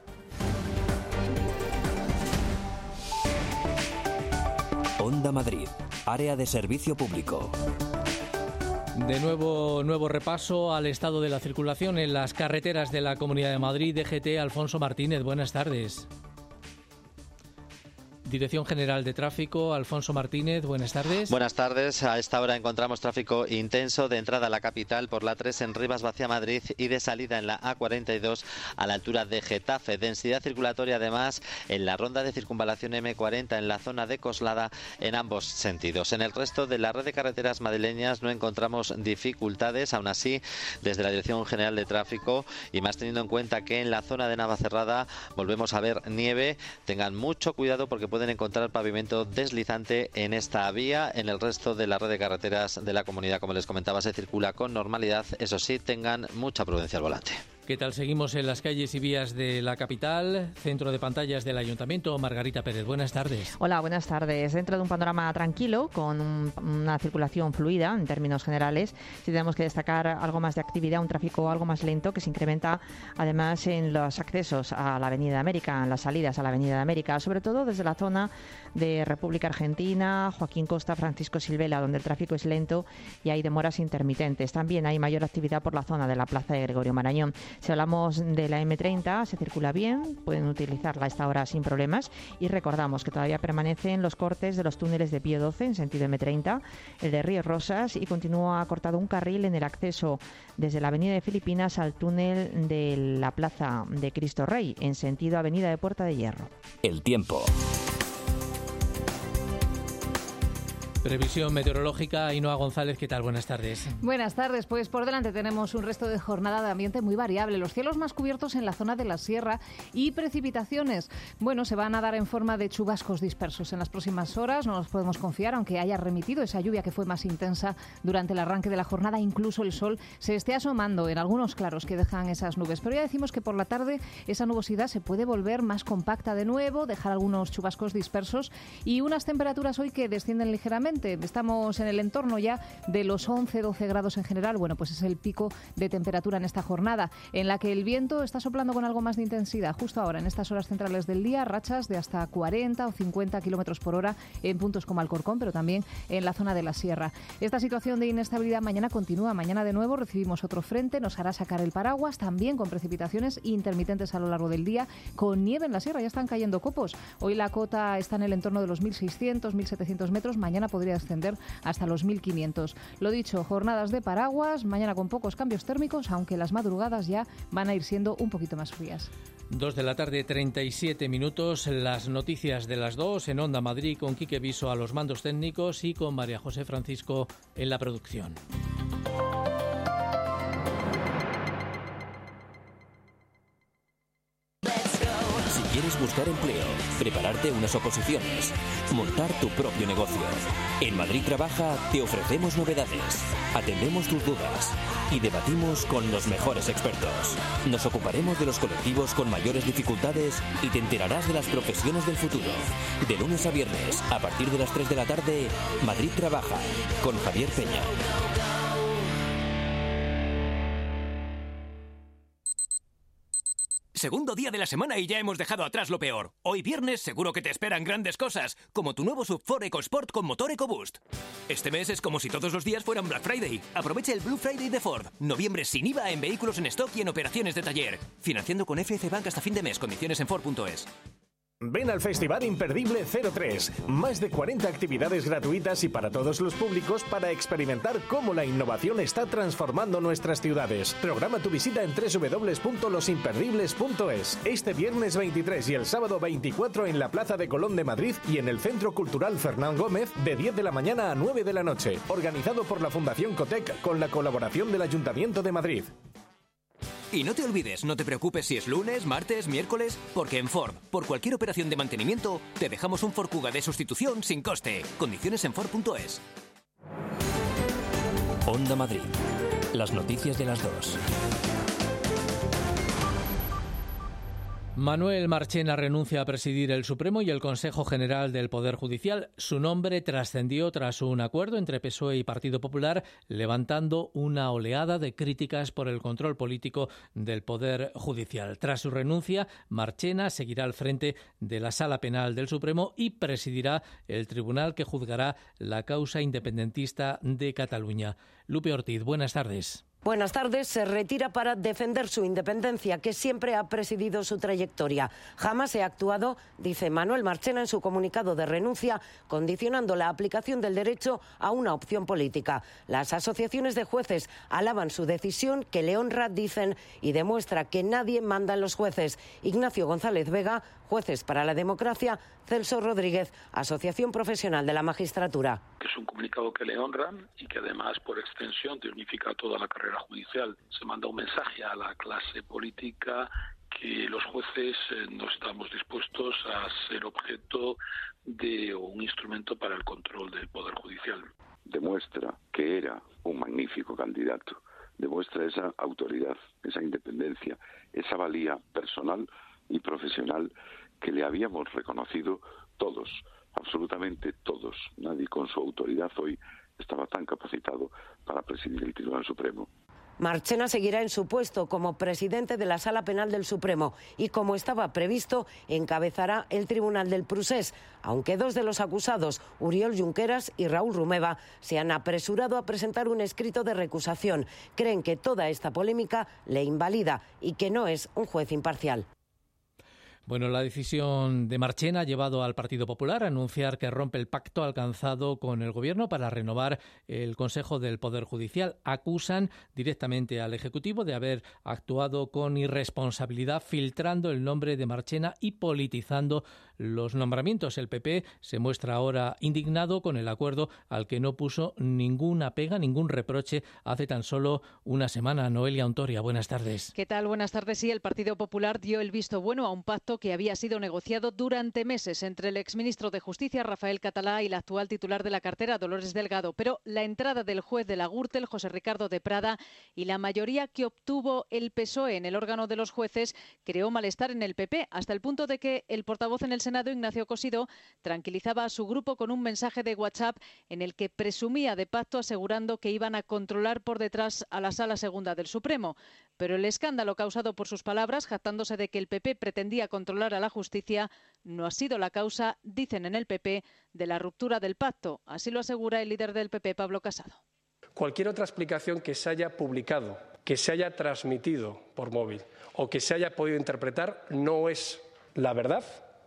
Onda Madrid, área de servicio público. De nuevo repaso al estado de la circulación en las carreteras de la Comunidad de Madrid. DGT, Alfonso Martínez, buenas tardes. Dirección General de Tráfico, Alfonso Martínez, buenas tardes. Buenas tardes. A esta hora encontramos tráfico intenso de entrada a la capital por la 3 en Rivas hacia Madrid y de salida en la A42 a la altura de Getafe. Densidad circulatoria además en la ronda de circunvalación M40 en la zona de Coslada en ambos sentidos. En el resto de la red de carreteras madrileñas no encontramos dificultades. Aún así, desde la Dirección General de Tráfico, y más teniendo en cuenta que en la zona de Navacerrada volvemos a ver nieve, tengan mucho cuidado porque pueden encontrar pavimento deslizante en esta vía. En el resto de la red de carreteras de la comunidad, como les comentaba, se circula con normalidad. Eso sí, tengan mucha prudencia al volante. ¿Qué tal? Seguimos en las calles y vías de la capital. Centro de pantallas del Ayuntamiento, Margarita Pérez, buenas tardes. Hola, buenas tardes. Dentro de un panorama tranquilo, con una circulación fluida en términos generales, sí tenemos que destacar algo más de actividad, un tráfico algo más lento que se incrementa además en los accesos a la Avenida de América, en las salidas a la Avenida de América, sobre todo desde la zona de República Argentina, Joaquín Costa, Francisco Silvela, donde el tráfico es lento y hay demoras intermitentes. También hay mayor actividad por la zona de la Plaza de Gregorio Marañón. Si hablamos de la M30, se circula bien, pueden utilizarla a esta hora sin problemas, y recordamos que todavía permanecen los cortes de los túneles de Pío XII en sentido M30, el de Ríos Rosas, y continúa cortado un carril en el acceso desde la Avenida de Filipinas al túnel de la Plaza de Cristo Rey en sentido Avenida de Puerta de Hierro. El tiempo. Previsión meteorológica, Ainhoa González, ¿qué tal? Buenas tardes. Buenas tardes, pues por delante tenemos un resto de jornada de ambiente muy variable. Los cielos más cubiertos en la zona de la sierra y precipitaciones. Bueno, se van a dar en forma de chubascos dispersos en las próximas horas. No nos podemos confiar, aunque haya remitido esa lluvia que fue más intensa durante el arranque de la jornada. Incluso el sol se esté asomando en algunos claros que dejan esas nubes. Pero ya decimos que por la tarde esa nubosidad se puede volver más compacta de nuevo, dejar algunos chubascos dispersos y unas temperaturas hoy que descienden ligeramente. Estamos en el entorno ya de los 11-12 grados en general. Bueno, pues es el pico de temperatura en esta jornada, en la que el viento está soplando con algo más de intensidad. Justo ahora, en estas horas centrales del día, rachas de hasta 40 o 50 kilómetros por hora en puntos como Alcorcón, pero también en la zona de la sierra. Esta situación de inestabilidad mañana continúa. Mañana de nuevo recibimos otro frente, nos hará sacar el paraguas, también con precipitaciones intermitentes a lo largo del día, con nieve en la sierra, ya están cayendo copos. Hoy la cota está en el entorno de los 1.600, 1.700 metros, mañana podría ascender hasta los 1.500. Lo dicho, jornadas de paraguas, mañana con pocos cambios térmicos, aunque las madrugadas ya van a ir siendo un poquito más frías. 2 de la tarde, 37 minutos. Las noticias de las 2 en Onda Madrid, con Quique Viso a los mandos técnicos y con María José Francisco en la producción. Si quieres buscar empleo, prepararte unas oposiciones, montar tu propio negocio, en Madrid Trabaja te ofrecemos novedades, atendemos tus dudas y debatimos con los mejores expertos. Nos ocuparemos de los colectivos con mayores dificultades y te enterarás de las profesiones del futuro. De lunes a viernes, a partir de las 3 de la tarde, Madrid Trabaja, con Javier Peña. Segundo día de la semana y ya hemos dejado atrás lo peor. Hoy viernes seguro que te esperan grandes cosas, como tu nuevo SUV Ford EcoSport con motor EcoBoost. Este mes es como si todos los días fueran Black Friday. Aprovecha el Blue Friday de Ford. Noviembre sin IVA en vehículos en stock y en operaciones de taller. Financiando con FF Bank hasta fin de mes. Condiciones en Ford.es. Ven al Festival Imperdible 03. Más de 40 actividades gratuitas y para todos los públicos para experimentar cómo la innovación está transformando nuestras ciudades. Programa tu visita en www.losimperdibles.es. Este viernes 23 y el sábado 24 en la Plaza de Colón de Madrid y en el Centro Cultural Fernán Gómez de 10 de la mañana a 9 de la noche. Organizado por la Fundación Cotec con la colaboración del Ayuntamiento de Madrid. Y no te olvides, no te preocupes si es lunes, martes, miércoles, porque en Ford, por cualquier operación de mantenimiento, te dejamos un Ford Kuga de sustitución sin coste. Condiciones en Ford.es. Onda Madrid. Las noticias de las 2. Manuel Marchena renuncia a presidir el Supremo y el Consejo General del Poder Judicial. Su nombre trascendió tras un acuerdo entre PSOE y Partido Popular, levantando una oleada de críticas por el control político del Poder Judicial. Tras su renuncia, Marchena seguirá al frente de la Sala Penal del Supremo y presidirá el tribunal que juzgará la causa independentista de Cataluña. Lupe Ortiz, buenas tardes. Buenas tardes. Se retira para defender su independencia, que siempre ha presidido su trayectoria. Jamás he actuado, dice Manuel Marchena en su comunicado de renuncia, condicionando la aplicación del derecho a una opción política. Las asociaciones de jueces alaban su decisión, que le honra, dicen, y demuestra que nadie manda en los jueces. Ignacio González Vega, Jueces para la Democracia, Celso Rodríguez, Asociación Profesional de la Magistratura. Es un comunicado que le honran y que además, por extensión, te unifica toda la carrera judicial. Se manda un mensaje a la clase política que los jueces no estamos dispuestos a ser objeto de un instrumento para el control del Poder Judicial. Demuestra que era un magnífico candidato, demuestra esa autoridad, esa independencia, esa valía personal y profesional que le habíamos reconocido todos, absolutamente todos. Nadie con su autoridad hoy estaba tan capacitado para presidir el Tribunal Supremo. Marchena seguirá en su puesto como presidente de la Sala Penal del Supremo y, como estaba previsto, encabezará el Tribunal del Procés, aunque dos de los acusados, Oriol Junqueras y Raúl Romeva, se han apresurado a presentar un escrito de recusación. Creen que toda esta polémica le invalida y que no es un juez imparcial. Bueno, la decisión de Marchena ha llevado al Partido Popular a anunciar que rompe el pacto alcanzado con el Gobierno para renovar el Consejo del Poder Judicial. Acusan directamente al Ejecutivo de haber actuado con irresponsabilidad, filtrando el nombre de Marchena y politizando los nombramientos. El PP se muestra ahora indignado con el acuerdo al que no puso ninguna pega, ningún reproche hace tan solo una semana. Noelia Ontoria, buenas tardes. ¿Qué tal? Buenas tardes. Sí, el Partido Popular dio el visto bueno a un pacto que había sido negociado durante meses entre el exministro de Justicia, Rafael Catalá, y la actual titular de la cartera, Dolores Delgado. Pero la entrada del juez de la Gürtel, José Ricardo de Prada, y la mayoría que obtuvo el PSOE en el órgano de los jueces creó malestar en el PP, hasta el punto de que el portavoz en el Senado, Ignacio Cosidó, tranquilizaba a su grupo con un mensaje de WhatsApp en el que presumía de pacto, asegurando que iban a controlar por detrás a la Sala Segunda del Supremo. Pero el escándalo causado por sus palabras, jactándose de que el PP pretendía controlar a la justicia, no ha sido la causa, dicen en el PP, de la ruptura del pacto. Así lo asegura el líder del PP, Pablo Casado. Cualquier otra explicación que se haya publicado, que se haya transmitido por móvil o que se haya podido interpretar no es la verdad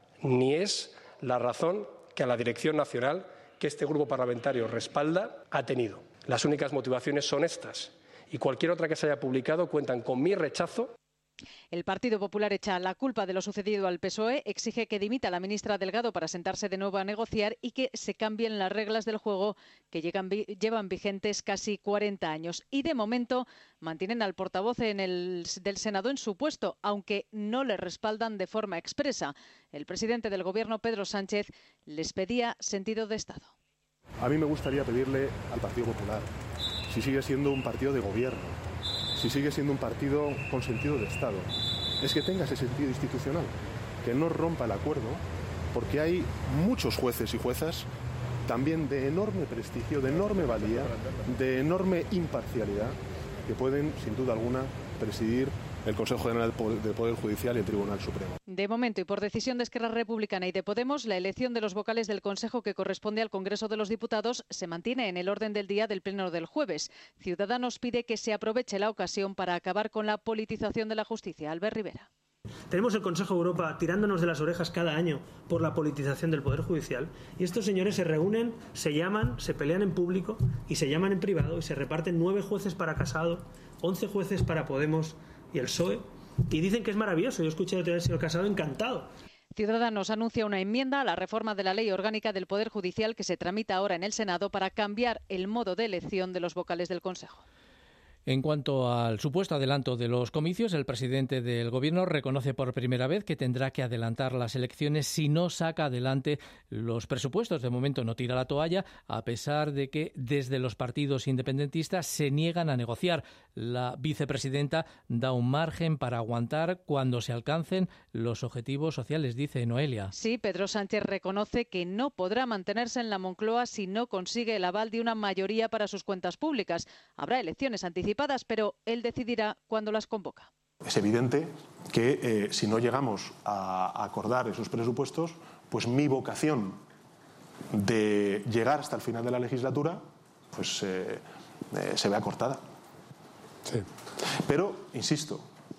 ni es la razón que a la Dirección Nacional, que este grupo parlamentario respalda, ha tenido. Las únicas motivaciones son estas, y cualquier otra que se haya publicado cuentan con mi rechazo. El Partido Popular echa la culpa de lo sucedido al PSOE, exige que dimita a la ministra Delgado para sentarse de nuevo a negociar y que se cambien las reglas del juego que llevan vigentes casi 40 años. Y de momento mantienen al portavoz del Senado en su puesto, aunque no le respaldan de forma expresa. El presidente del Gobierno, Pedro Sánchez, les pedía sentido de Estado. A mí me gustaría pedirle al Partido Popular, si sigue siendo un partido de gobierno, si sigue siendo un partido con sentido de Estado, es que tenga ese sentido institucional, que no rompa el acuerdo, porque hay muchos jueces y juezas también de enorme prestigio, de enorme valía, de enorme imparcialidad, que pueden, sin duda alguna, presidir el Consejo General del Poder Judicial y el Tribunal Supremo. De momento, y por decisión de Esquerra Republicana y de Podemos, la elección de los vocales del Consejo, que corresponde al Congreso de los Diputados, se mantiene en el orden del día del pleno del jueves. Ciudadanos pide que se aproveche la ocasión para acabar con la politización de la justicia. Albert Rivera. Tenemos el Consejo de Europa tirándonos de las orejas cada año por la politización del Poder Judicial, y estos señores se reúnen, se llaman, se pelean en público y se llaman en privado y se reparten 9 jueces para Casado, 11 jueces para Podemos y el PSOE, y dicen que es maravilloso. Yo escuché al señor Casado encantado. Ciudadanos anuncia una enmienda a la reforma de la Ley Orgánica del Poder Judicial que se tramita ahora en el Senado para cambiar el modo de elección de los vocales del Consejo. En cuanto al supuesto adelanto de los comicios, el presidente del Gobierno reconoce por primera vez que tendrá que adelantar las elecciones si no saca adelante los presupuestos. De momento no tira la toalla, a pesar de que desde los partidos independentistas se niegan a negociar. La vicepresidenta da un margen para aguantar cuando se alcancen los objetivos sociales, dice Noelia. Sí, Pedro Sánchez reconoce que no podrá mantenerse en la Moncloa si no consigue el aval de una mayoría para sus cuentas públicas. Habrá elecciones anticipadas, pero él decidirá cuándo las convoca. Es evidente que si no llegamos a acordar esos presupuestos, pues mi vocación de llegar hasta el final de la legislatura pues se ve acortada. Sí. Pero, insisto,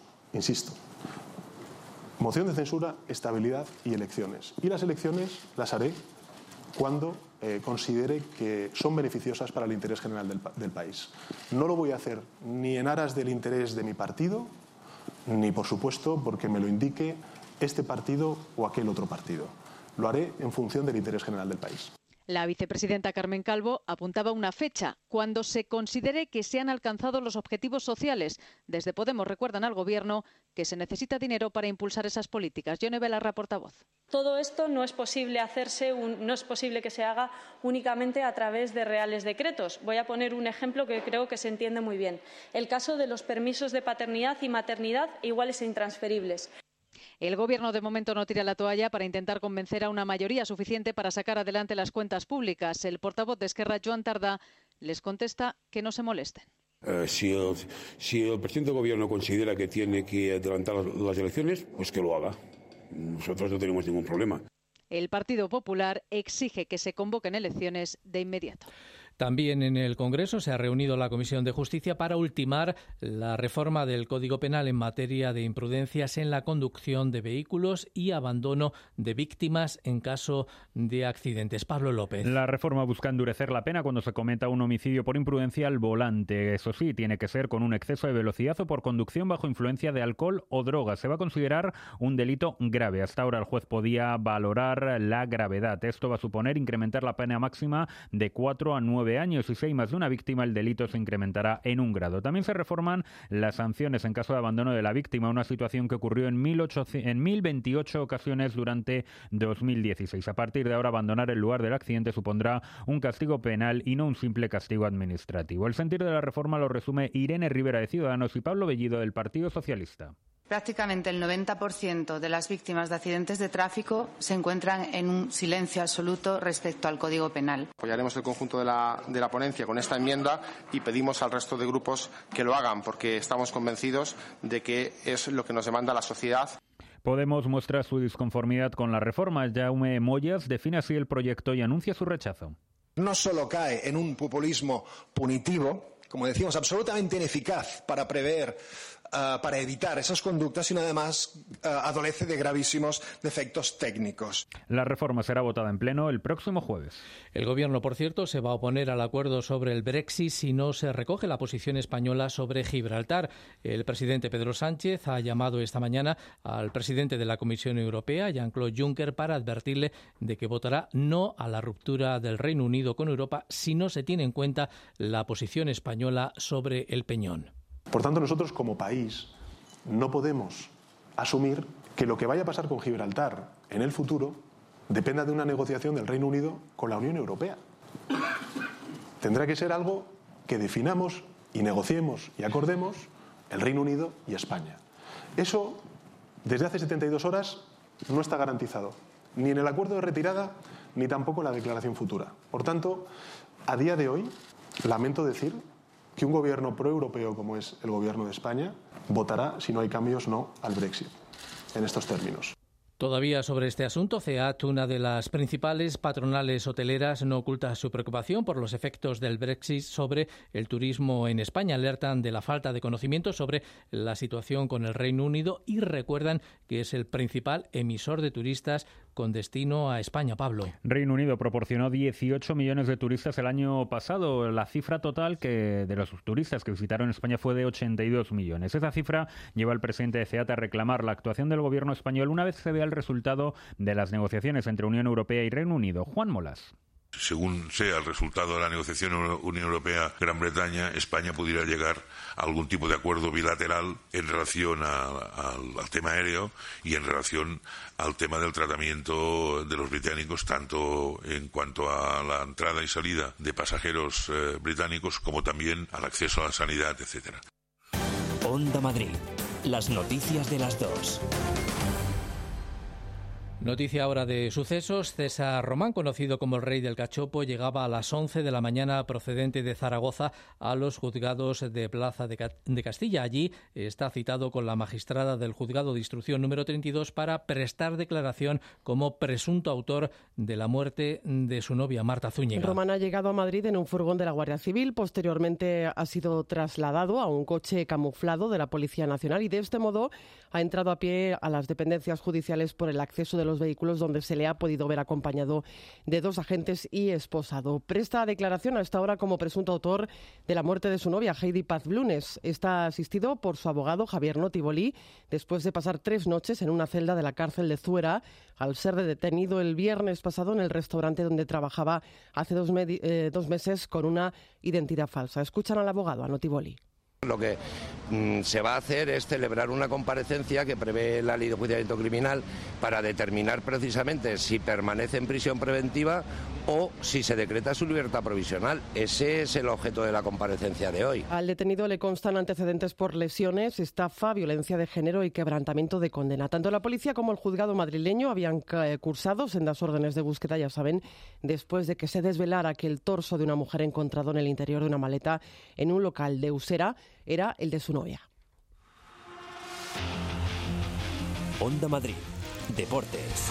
moción de censura, estabilidad y elecciones. Y las elecciones las haré cuando considere que son beneficiosas para el interés general del país. No lo voy a hacer ni en aras del interés de mi partido, ni, por supuesto, porque me lo indique este partido o aquel otro partido. Lo haré en función del interés general del país. La vicepresidenta Carmen Calvo apuntaba una fecha, cuando se considere que se han alcanzado los objetivos sociales. Desde Podemos recuerdan al Gobierno que se necesita dinero para impulsar esas políticas. Yone Belarra, portavoz. Todo esto no es posible no es posible que se haga únicamente a través de reales decretos. Voy a poner un ejemplo que creo que se entiende muy bien. El caso de los permisos de paternidad y maternidad iguales e intransferibles. El Gobierno de momento no tira la toalla para intentar convencer a una mayoría suficiente para sacar adelante las cuentas públicas. El portavoz de Esquerra, Joan Tardá, les contesta que no se molesten. Si el presidente del Gobierno considera que tiene que adelantar las elecciones, pues que lo haga. Nosotros no tenemos ningún problema. El Partido Popular exige que se convoquen elecciones de inmediato. También en el Congreso se ha reunido la Comisión de Justicia para ultimar la reforma del Código Penal en materia de imprudencias en la conducción de vehículos y abandono de víctimas en caso de accidentes. Pablo López. La reforma busca endurecer la pena cuando se cometa un homicidio por imprudencia al volante. Eso sí, tiene que ser con un exceso de velocidad o por conducción bajo influencia de alcohol o drogas. Se va a considerar un delito grave. Hasta ahora el juez podía valorar la gravedad. Esto va a suponer incrementar la pena máxima de 4 a 9 años y si hay más de una víctima, el delito se incrementará en 1 grado. También se reforman las sanciones en caso de abandono de la víctima, una situación que ocurrió en 1028 ocasiones durante 2016. A partir de ahora, abandonar el lugar del accidente supondrá un castigo penal y no un simple castigo administrativo. El sentido de la reforma lo resume Irene Rivera de Ciudadanos y Pablo Bellido del Partido Socialista. Prácticamente el 90% de las víctimas de accidentes de tráfico se encuentran en un silencio absoluto respecto al Código Penal. Apoyaremos el conjunto de la ponencia con esta enmienda y pedimos al resto de grupos que lo hagan porque estamos convencidos de que es lo que nos demanda la sociedad. Podemos muestra su disconformidad con la reforma. Jaume Moyas define así el proyecto y anuncia su rechazo. No solo cae en un populismo punitivo, como decíamos, absolutamente ineficaz para prever, para evitar esas conductas, sino además adolece de gravísimos defectos técnicos. La reforma será votada en pleno el próximo jueves. El Gobierno, por cierto, se va a oponer al acuerdo sobre el Brexit si no se recoge la posición española sobre Gibraltar. El presidente Pedro Sánchez ha llamado esta mañana al presidente de la Comisión Europea, Jean-Claude Juncker, para advertirle de que votará no a la ruptura del Reino Unido con Europa si no se tiene en cuenta la posición española sobre el Peñón. Por tanto, nosotros como país no podemos asumir que lo que vaya a pasar con Gibraltar en el futuro dependa de una negociación del Reino Unido con la Unión Europea. Tendrá que ser algo que definamos y negociemos y acordemos el Reino Unido y España. Eso, desde hace 72 horas, no está garantizado, ni en el acuerdo de retirada, ni tampoco en la declaración futura. Por tanto, a día de hoy, lamento decir que un gobierno proeuropeo como es el gobierno de España votará, si no hay cambios, no al Brexit, en estos términos. Todavía sobre este asunto, CEAT, una de las principales patronales hoteleras, no oculta su preocupación por los efectos del Brexit sobre el turismo en España. Alertan de la falta de conocimiento sobre la situación con el Reino Unido y recuerdan que es el principal emisor de turistas con destino a España. Pablo. Reino Unido proporcionó 18 millones de turistas el año pasado. La cifra total de los turistas que visitaron España fue de 82 millones. Esa cifra lleva al presidente de CEAT a reclamar la actuación del gobierno español una vez se vea el resultado de las negociaciones entre Unión Europea y Reino Unido. Juan Molas. Según sea el resultado de la negociación Unión Europea-Gran Bretaña, España pudiera llegar a algún tipo de acuerdo bilateral en relación al tema aéreo y en relación al tema del tratamiento de los británicos, tanto en cuanto a la entrada y salida de pasajeros británicos como también al acceso a la sanidad, etcétera. Onda Madrid. Las noticias de las 2. Noticia ahora de sucesos. César Román, conocido como el Rey del Cachopo, llegaba a las 11 de la mañana procedente de Zaragoza a los juzgados de Plaza de Castilla. Allí está citado con la magistrada del juzgado de instrucción número 32 para prestar declaración como presunto autor de la muerte de su novia Marta Zúñiga. Román ha llegado a Madrid en un furgón de la Guardia Civil. Posteriormente ha sido trasladado a un coche camuflado de la Policía Nacional y de este modo ha entrado a pie a las dependencias judiciales por el acceso de los vehículos, donde se le ha podido ver acompañado de 2 agentes y esposado. Presta declaración a esta hora como presunto autor de la muerte de su novia, Heidi Paz Blunes. Está asistido por su abogado, Javier Notibolí, después de pasar 3 noches en una celda de la cárcel de Zuera, al ser detenido el viernes pasado en el restaurante donde trabajaba hace 2 meses con una identidad falsa. Escuchan al abogado, a Notibolí. Lo que se va a hacer es celebrar una comparecencia que prevé la Ley de Enjuiciamiento Criminal para determinar precisamente si permanece en prisión preventiva o si se decreta su libertad provisional. Ese es el objeto de la comparecencia de hoy. Al detenido le constan antecedentes por lesiones, estafa, violencia de género y quebrantamiento de condena. Tanto la policía como el juzgado madrileño habían cursado sendas órdenes de búsqueda, ya saben, después de que se desvelara que el torso de una mujer encontrado en el interior de una maleta en un local de Usera era el de su novia. Onda Madrid. Deportes.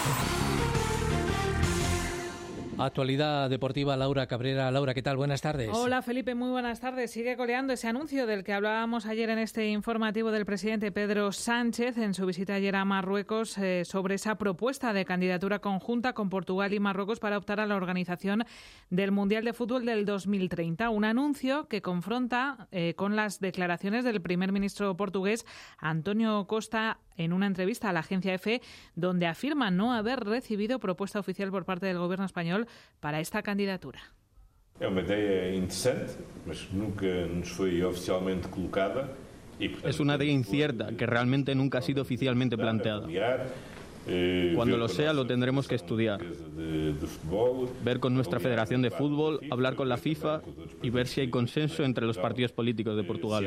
Actualidad deportiva, Laura Cabrera. Laura, ¿qué tal? Buenas tardes. Hola, Felipe, muy buenas tardes. Sigue coleando ese anuncio del que hablábamos ayer en este informativo del presidente Pedro Sánchez en su visita ayer a Marruecos sobre esa propuesta de candidatura conjunta con Portugal y Marruecos para optar a la organización del Mundial de Fútbol del 2030. Un anuncio que confronta con las declaraciones del primer ministro portugués António Costa en una entrevista a la agencia EFE, donde afirma no haber recibido propuesta oficial por parte del gobierno español para esta candidatura. É uma ideia interessante, mas nunca nos foi oficialmente colocada. Es una idea incierta que realmente nunca ha sido oficialmente planteada. Cuando lo sea, lo tendremos que estudiar, ver con nuestra Federación de Fútbol, hablar con la FIFA y ver si hay consenso entre los partidos políticos de Portugal.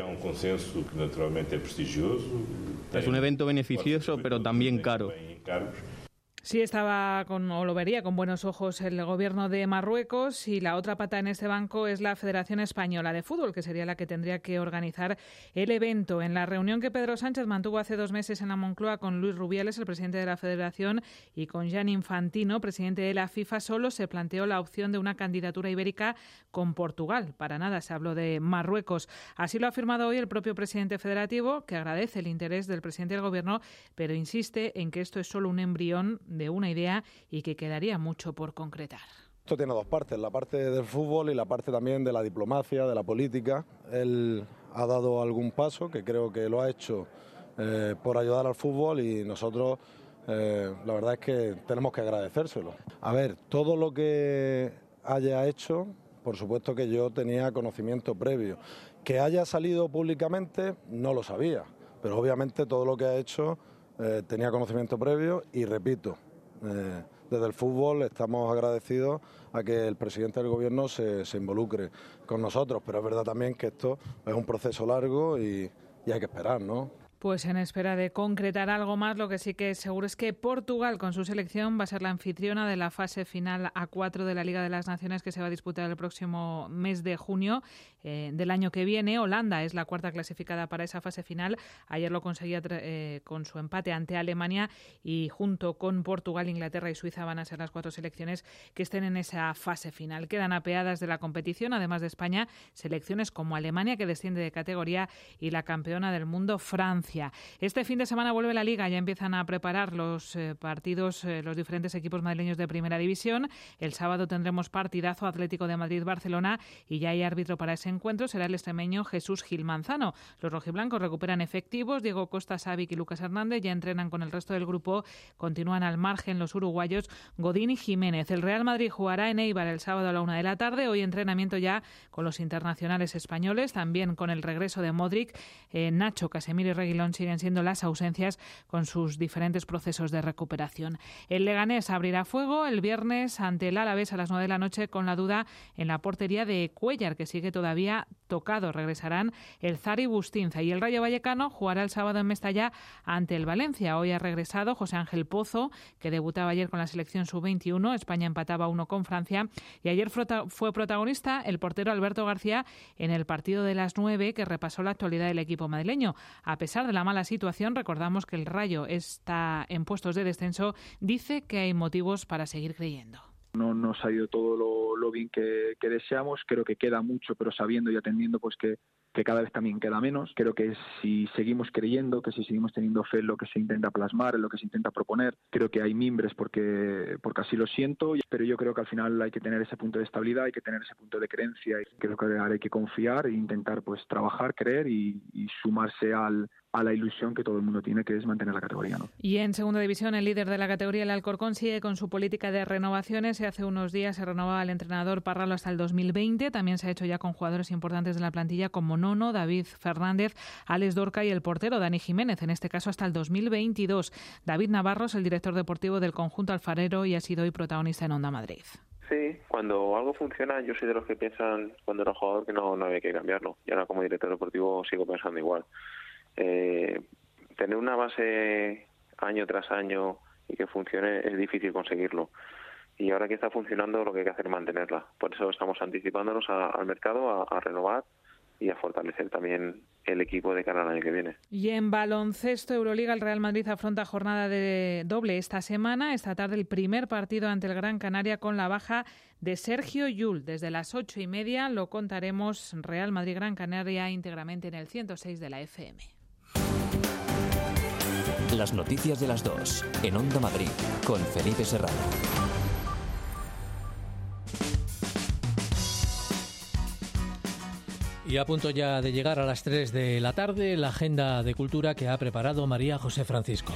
Es un evento beneficioso, pero también caro. Sí estaba o lo vería con buenos ojos el gobierno de Marruecos, y la otra pata en este banco es la Federación Española de Fútbol, que sería la que tendría que organizar el evento. En la reunión que Pedro Sánchez mantuvo hace 2 meses en la Moncloa con Luis Rubiales, el presidente de la Federación, y con Gianni Infantino, presidente de la FIFA, solo se planteó la opción de una candidatura ibérica con Portugal. Para nada se habló de Marruecos. Así lo ha afirmado hoy el propio presidente federativo, que agradece el interés del presidente del gobierno, pero insiste en que esto es solo un embrión de una idea y que quedaría mucho por concretar. Esto tiene 2 partes, la parte del fútbol y la parte también de la diplomacia, de la política. Él ha dado algún paso, que creo que lo ha hecho por ayudar al fútbol, y nosotros la verdad es que tenemos que agradecérselo. A ver, todo lo que haya hecho, por supuesto que yo tenía conocimiento previo. Que haya salido públicamente no lo sabía, pero obviamente todo lo que ha hecho tenía conocimiento previo, y repito, desde el fútbol estamos agradecidos a que el presidente del gobierno se involucre con nosotros, pero es verdad también que esto es un proceso largo y hay que esperar, ¿no? Pues en espera de concretar algo más, lo que sí que es seguro es que Portugal, con su selección, va a ser la anfitriona de la fase final A4 de la Liga de las Naciones, que se va a disputar el próximo mes de junio del año que viene. Holanda es la cuarta clasificada para esa fase final. Ayer lo conseguía con su empate ante Alemania, y junto con Portugal, Inglaterra y Suiza van a ser las 4 selecciones que estén en esa fase final. Quedan apeadas de la competición, además de España, selecciones como Alemania, que desciende de categoría, y la campeona del mundo, Francia. Este fin de semana vuelve la Liga, ya empiezan a preparar los partidos los diferentes equipos madrileños de Primera División. El sábado tendremos partidazo, Atlético de Madrid-Barcelona, y ya hay árbitro para ese encuentro, será el extremeño Jesús Gil Manzano. Los rojiblancos recuperan efectivos, Diego Costa, Savic y Lucas Hernández ya entrenan con el resto del grupo, continúan al margen los uruguayos Godín y Jiménez. El Real Madrid jugará en Eibar el sábado a la 1 de la tarde, hoy entrenamiento ya con los internacionales españoles, también con el regreso de Modric, Nacho, Casemiro y Reguilón siguen siendo las ausencias con sus diferentes procesos de recuperación. El Leganés abrirá fuego el viernes ante el Alavés a las 9 de la noche, con la duda en la portería de Cuéllar, que sigue todavía tocado. Regresarán el Zari Bustinza, y el Rayo Vallecano jugará el sábado en Mestalla ante el Valencia. Hoy ha regresado José Ángel Pozo, que debutaba ayer con la selección sub-21. España empataba 1 con Francia, y ayer fue protagonista el portero Alberto García en el partido de las 9, que repasó la actualidad del equipo madrileño. A pesar de la mala situación, recordamos que el Rayo está en puestos de descenso, dice que hay motivos para seguir creyendo. No nos ha ido todo lo bien que deseamos, creo que queda mucho, pero sabiendo y atendiendo pues que cada vez también queda menos. Creo que si seguimos creyendo, que si seguimos teniendo fe en lo que se intenta plasmar, en lo que se intenta proponer, creo que hay mimbres porque así lo siento, pero yo creo que al final hay que tener ese punto de estabilidad, hay que tener ese punto de creencia, y creo que hay que confiar e intentar pues trabajar, creer y sumarse a la ilusión que todo el mundo tiene, que es mantener la categoría, ¿no? Y en segunda división, el líder de la categoría, el Alcorcón, sigue con su política de renovaciones. Hace unos días se renovaba el entrenador Parralo hasta el 2020. También se ha hecho ya con jugadores importantes de la plantilla como Nono, David Fernández, Alex Dorca y el portero Dani Jiménez, en este caso hasta el 2022. David Navarro es el director deportivo del conjunto alfarero y ha sido hoy protagonista en Onda Madrid. Sí, cuando algo funciona, yo soy de los que piensan cuando era jugador que no había que cambiarlo. Y ahora como director deportivo sigo pensando igual. Tener una base año tras año y que funcione es difícil conseguirlo, y ahora que está funcionando lo que hay que hacer es mantenerla. Por eso estamos anticipándonos al mercado, a renovar y a fortalecer también el equipo de cara al año que viene. Y en baloncesto, Euroliga, el Real Madrid afronta jornada de doble esta semana. Esta tarde el primer partido ante el Gran Canaria, con la baja de Sergio Llull. Desde las 8:30 lo contaremos. Real Madrid-Gran Canaria, íntegramente en el 106 de la FM. Las noticias de las 2 en Onda Madrid con Felipe Serrano. Y a punto ya de llegar a las 3 de la tarde, la agenda de cultura que ha preparado María José Francisco.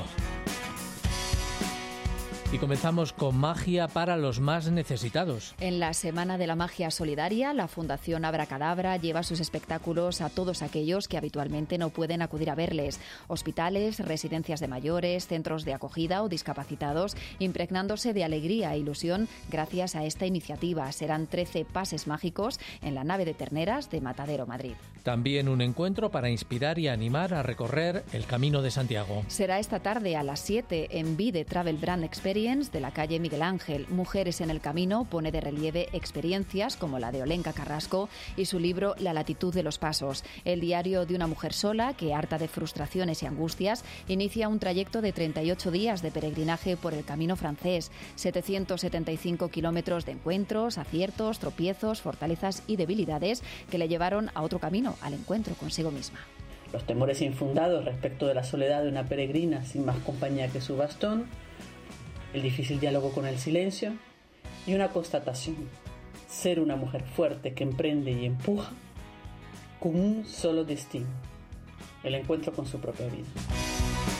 Y comenzamos con magia para los más necesitados. En la Semana de la Magia Solidaria, la Fundación Abracadabra lleva sus espectáculos a todos aquellos que habitualmente no pueden acudir a verles. Hospitales, residencias de mayores, centros de acogida o discapacitados, impregnándose de alegría e ilusión gracias a esta iniciativa. Serán 13 pases mágicos en la nave de Terneras de Matadero, Madrid. También un encuentro para inspirar y animar a recorrer el Camino de Santiago. Será esta tarde a las 7 en Vide Travel Brand Experience de la calle Miguel Ángel. Mujeres en el Camino pone de relieve experiencias como la de Olenka Carrasco y su libro La latitud de los pasos, el diario de una mujer sola que, harta de frustraciones y angustias, inicia un trayecto de 38 días de peregrinaje por el camino francés, 775 kilómetros de encuentros, aciertos, tropiezos, fortalezas y debilidades que le llevaron a otro camino, al encuentro consigo misma. Los temores infundados respecto de la soledad de una peregrina sin más compañía que su bastón, el difícil diálogo con el silencio y una constatación: ser una mujer fuerte que emprende y empuja con un solo destino, el encuentro con su propia vida.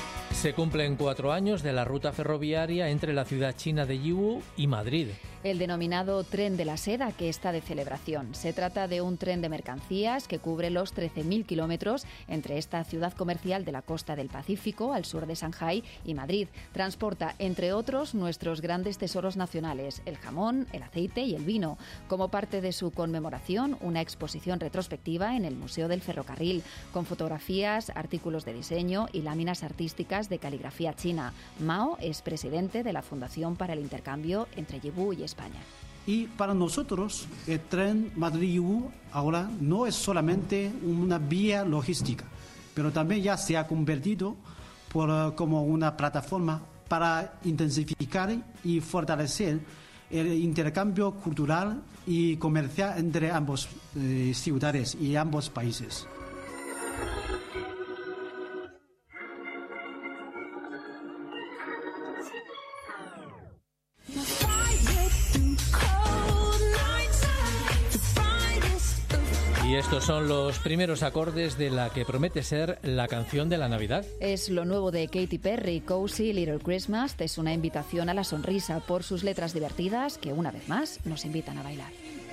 Se cumplen 4 años de la ruta ferroviaria entre la ciudad china de Yiwu y Madrid. El denominado Tren de la Seda, que está de celebración. Se trata de un tren de mercancías que cubre los 13.000 kilómetros entre esta ciudad comercial de la costa del Pacífico, al sur de Shanghái, y Madrid. Transporta, entre otros, nuestros grandes tesoros nacionales, el jamón, el aceite y el vino. Como parte de su conmemoración, una exposición retrospectiva en el Museo del Ferrocarril, con fotografías, artículos de diseño y láminas artísticas de caligrafía china. Mao es presidente de la Fundación para el Intercambio entre Yiwu y España. Y para nosotros, el tren Madrid-Yiwu ahora no es solamente una vía logística, pero también ya se ha convertido como una plataforma para intensificar y fortalecer el intercambio cultural y comercial entre ambas ciudades y ambos países. Y estos son los primeros acordes de la que promete ser la canción de la Navidad. Es lo nuevo de Katy Perry, Cozy Little Christmas. Es una invitación a la sonrisa por sus letras divertidas que, una vez más, nos invitan a bailar.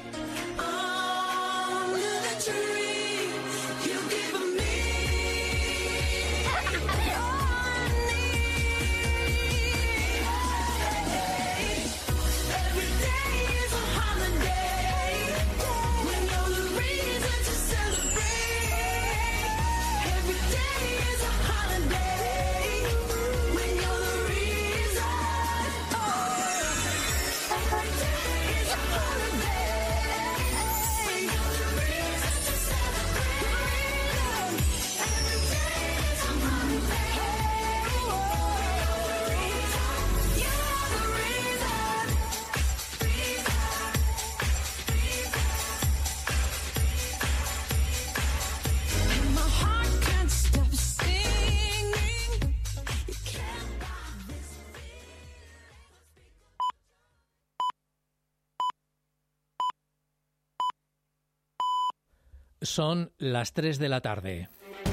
Son las 3 de la tarde.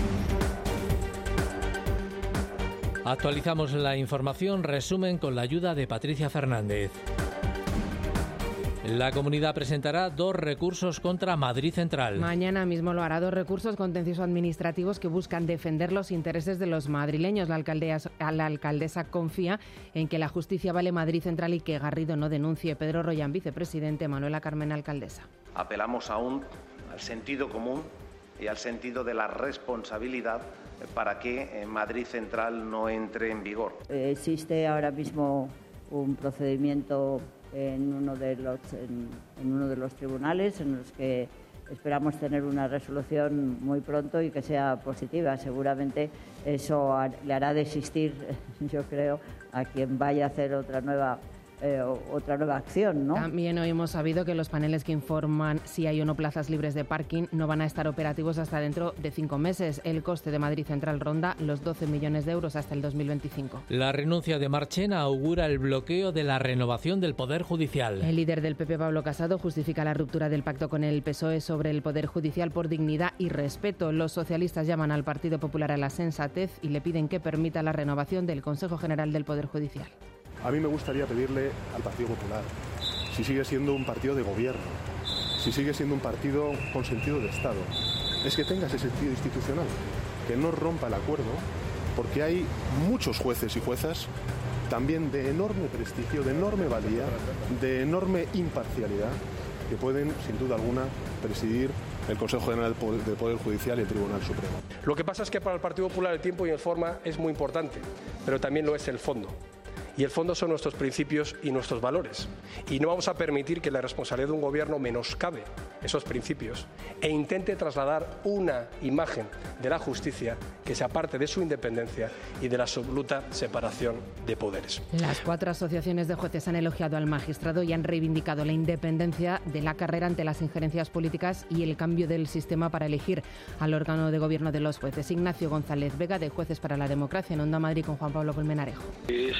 Actualizamos la información, resumen con la ayuda de Patricia Fernández. La comunidad presentará 2 recursos contra Madrid Central. Mañana mismo lo hará, 2 recursos contenciosos administrativos que buscan defender los intereses de los madrileños. La alcaldesa confía en que la justicia vale Madrid Central y que Garrido no denuncie. Pedro Rollán, vicepresidente, Manuela Carmen, alcaldesa. Apelamos aún al sentido común y al sentido de la responsabilidad para que Madrid Central no entre en vigor. Existe ahora mismo un procedimiento en uno de los tribunales en los que esperamos tener una resolución muy pronto y que sea positiva. Seguramente eso le hará desistir, yo creo, a quien vaya a hacer otra nueva acción, ¿no? También hoy hemos sabido que los paneles que informan si hay o no plazas libres de parking no van a estar operativos hasta dentro de 5 meses. El coste de Madrid Central ronda los 12 millones de euros hasta el 2025. La renuncia de Marchena augura el bloqueo de la renovación del Poder Judicial. El líder del PP, Pablo Casado, justifica la ruptura del pacto con el PSOE sobre el Poder Judicial por dignidad y respeto. Los socialistas llaman al Partido Popular a la sensatez y le piden que permita la renovación del Consejo General del Poder Judicial. A mí me gustaría pedirle al Partido Popular, si sigue siendo un partido de gobierno, si sigue siendo un partido con sentido de Estado, es que tenga ese sentido institucional, que no rompa el acuerdo, porque hay muchos jueces y juezas también de enorme prestigio, de enorme valía, de enorme imparcialidad, que pueden, sin duda alguna, presidir el Consejo General del Poder Judicial y el Tribunal Supremo. Lo que pasa es que para el Partido Popular el tiempo y la forma es muy importante, pero también lo es el fondo. Y el fondo son nuestros principios y nuestros valores. Y no vamos a permitir que la responsabilidad de un gobierno menoscabe esos principios e intente trasladar una imagen de la justicia que se aparte de su independencia y de la absoluta separación de poderes. Las 4 asociaciones de jueces han elogiado al magistrado y han reivindicado la independencia de la carrera ante las injerencias políticas y el cambio del sistema para elegir al órgano de gobierno de los jueces. Ignacio González Vega, de Jueces para la Democracia, en Onda Madrid, con Juan Pablo Colmenarejo. Es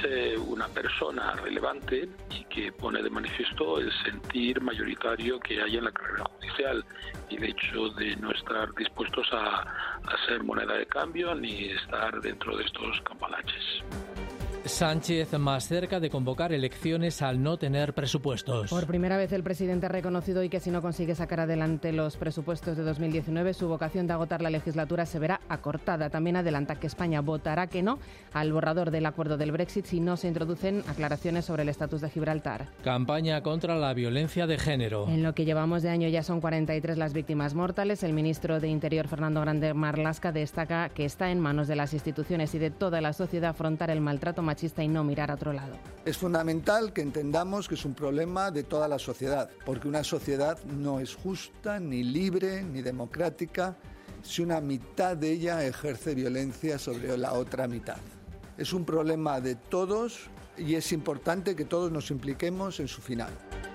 una persona relevante y que pone de manifiesto el sentir mayoritario que hay en la carrera judicial y el hecho de no estar dispuestos a ser moneda de cambio ni estar dentro de estos cambalaches. Sánchez más cerca de convocar elecciones al no tener presupuestos. Por primera vez el presidente ha reconocido hoy que si no consigue sacar adelante los presupuestos de 2019, su vocación de agotar la legislatura se verá acortada. También adelanta que España votará que no al borrador del acuerdo del Brexit si no se introducen aclaraciones sobre el estatus de Gibraltar. Campaña contra la violencia de género. En lo que llevamos de año ya son 43 las víctimas mortales. El ministro de Interior, Fernando Grande Marlaska, destaca que está en manos de las instituciones y de toda la sociedad afrontar el maltrato machista y no mirar a otro lado. Es fundamental que entendamos que es un problema de toda la sociedad, porque una sociedad no es justa, ni libre, ni democrática, si una mitad de ella ejerce violencia sobre la otra mitad. Es un problema de todos y es importante que todos nos impliquemos en su final.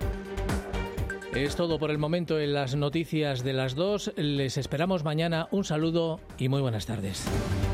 Es todo por el momento en las noticias de las 2. Les esperamos mañana. Un saludo y muy buenas tardes.